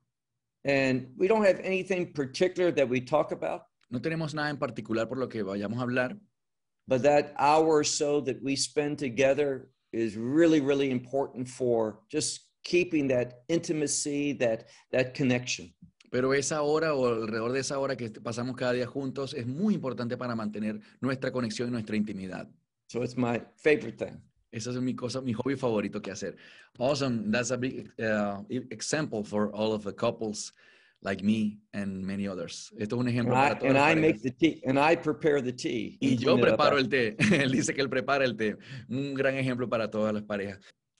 [SPEAKER 2] And we don't have anything particular that we talk about.
[SPEAKER 1] No tenemos nada en particular por lo que vayamos a hablar.
[SPEAKER 2] But that hour or so that we spend together is really, really important for just keeping that intimacy, that, that connection.
[SPEAKER 1] Pero esa hora o alrededor de esa hora que pasamos cada día juntos es muy importante para mantener nuestra conexión y nuestra intimidad.
[SPEAKER 2] So it's my favorite thing.
[SPEAKER 1] Esa es mi cosa, mi hobby favorito que hacer. Awesome. That's a big uh, example for all of the couples like me and many others. Esto es un ejemplo
[SPEAKER 2] And I,
[SPEAKER 1] para todas
[SPEAKER 2] and
[SPEAKER 1] las
[SPEAKER 2] I
[SPEAKER 1] parejas.
[SPEAKER 2] make the tea, and I prepare the tea.
[SPEAKER 1] Y
[SPEAKER 2] and
[SPEAKER 1] yo
[SPEAKER 2] clean it up
[SPEAKER 1] preparo
[SPEAKER 2] after.
[SPEAKER 1] el té. Él dice que él prepara el té. Un gran ejemplo para todas las parejas.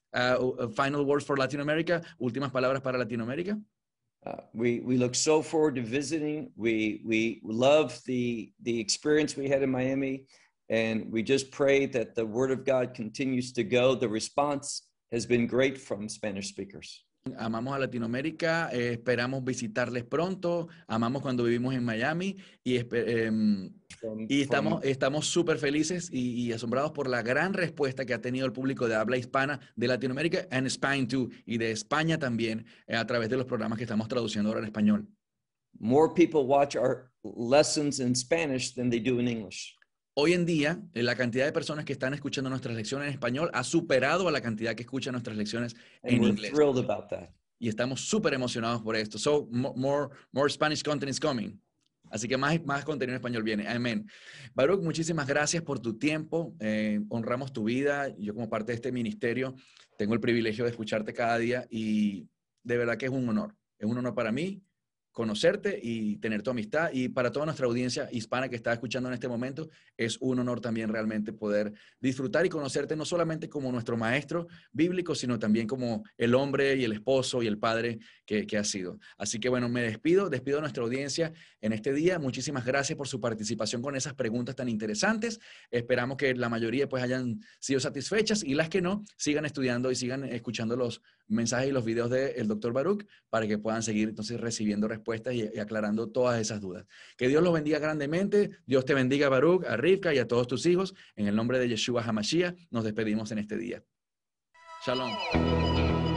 [SPEAKER 1] Uh, final words for Latin America. Últimas palabras para Latinoamérica.
[SPEAKER 2] Uh, we we look so forward to visiting. We we love the the experience we had in Miami, and we just pray that the Word of God continues to go. The response has been great from Spanish speakers.
[SPEAKER 1] Amamos a Latinoamérica, eh, esperamos visitarles pronto, amamos cuando vivimos en Miami y, eh,
[SPEAKER 2] From,
[SPEAKER 1] y
[SPEAKER 2] from,
[SPEAKER 1] estamos estamos súper felices y, y asombrados por la gran respuesta que ha tenido el público de habla hispana de Latinoamérica and Spain too, y de España también eh, a través de los programas que estamos traduciendo ahora en español.
[SPEAKER 2] more people watch our lessons in Spanish than they do in English.
[SPEAKER 1] Hoy en día, la cantidad de personas que están escuchando nuestras lecciones en español ha superado a la cantidad que escuchan nuestras lecciones
[SPEAKER 2] And
[SPEAKER 1] en
[SPEAKER 2] we're
[SPEAKER 1] inglés.
[SPEAKER 2] thrilled about that.
[SPEAKER 1] Y estamos súper emocionados por esto. So, mo- more, more Spanish content is coming. Así que más, más contenido en español viene. Amén. Baruch, muchísimas gracias por tu tiempo. Eh, honramos tu vida. Yo como parte de este ministerio tengo el privilegio de escucharte cada día y de verdad que es un honor. Es un honor para mí conocerte y tener tu amistad. Y para toda nuestra audiencia hispana que está escuchando en este momento, es un honor también realmente poder disfrutar y conocerte no solamente como nuestro maestro bíblico, sino también como el hombre y el esposo y el padre que, que has sido. Así que bueno, me despido, despido a nuestra audiencia en este día. Muchísimas gracias por su participación con esas preguntas tan interesantes. Esperamos que la mayoría pues hayan sido satisfechas y las que no, sigan estudiando y sigan escuchando los mensajes y los videos del doctor Baruch para que puedan seguir entonces recibiendo respuestas y, y aclarando todas esas dudas. Que Dios los bendiga grandemente. Dios te bendiga, Baruch, a Rivka y a todos tus hijos. En el nombre de Yeshua HaMashiach nos despedimos en este día. Shalom.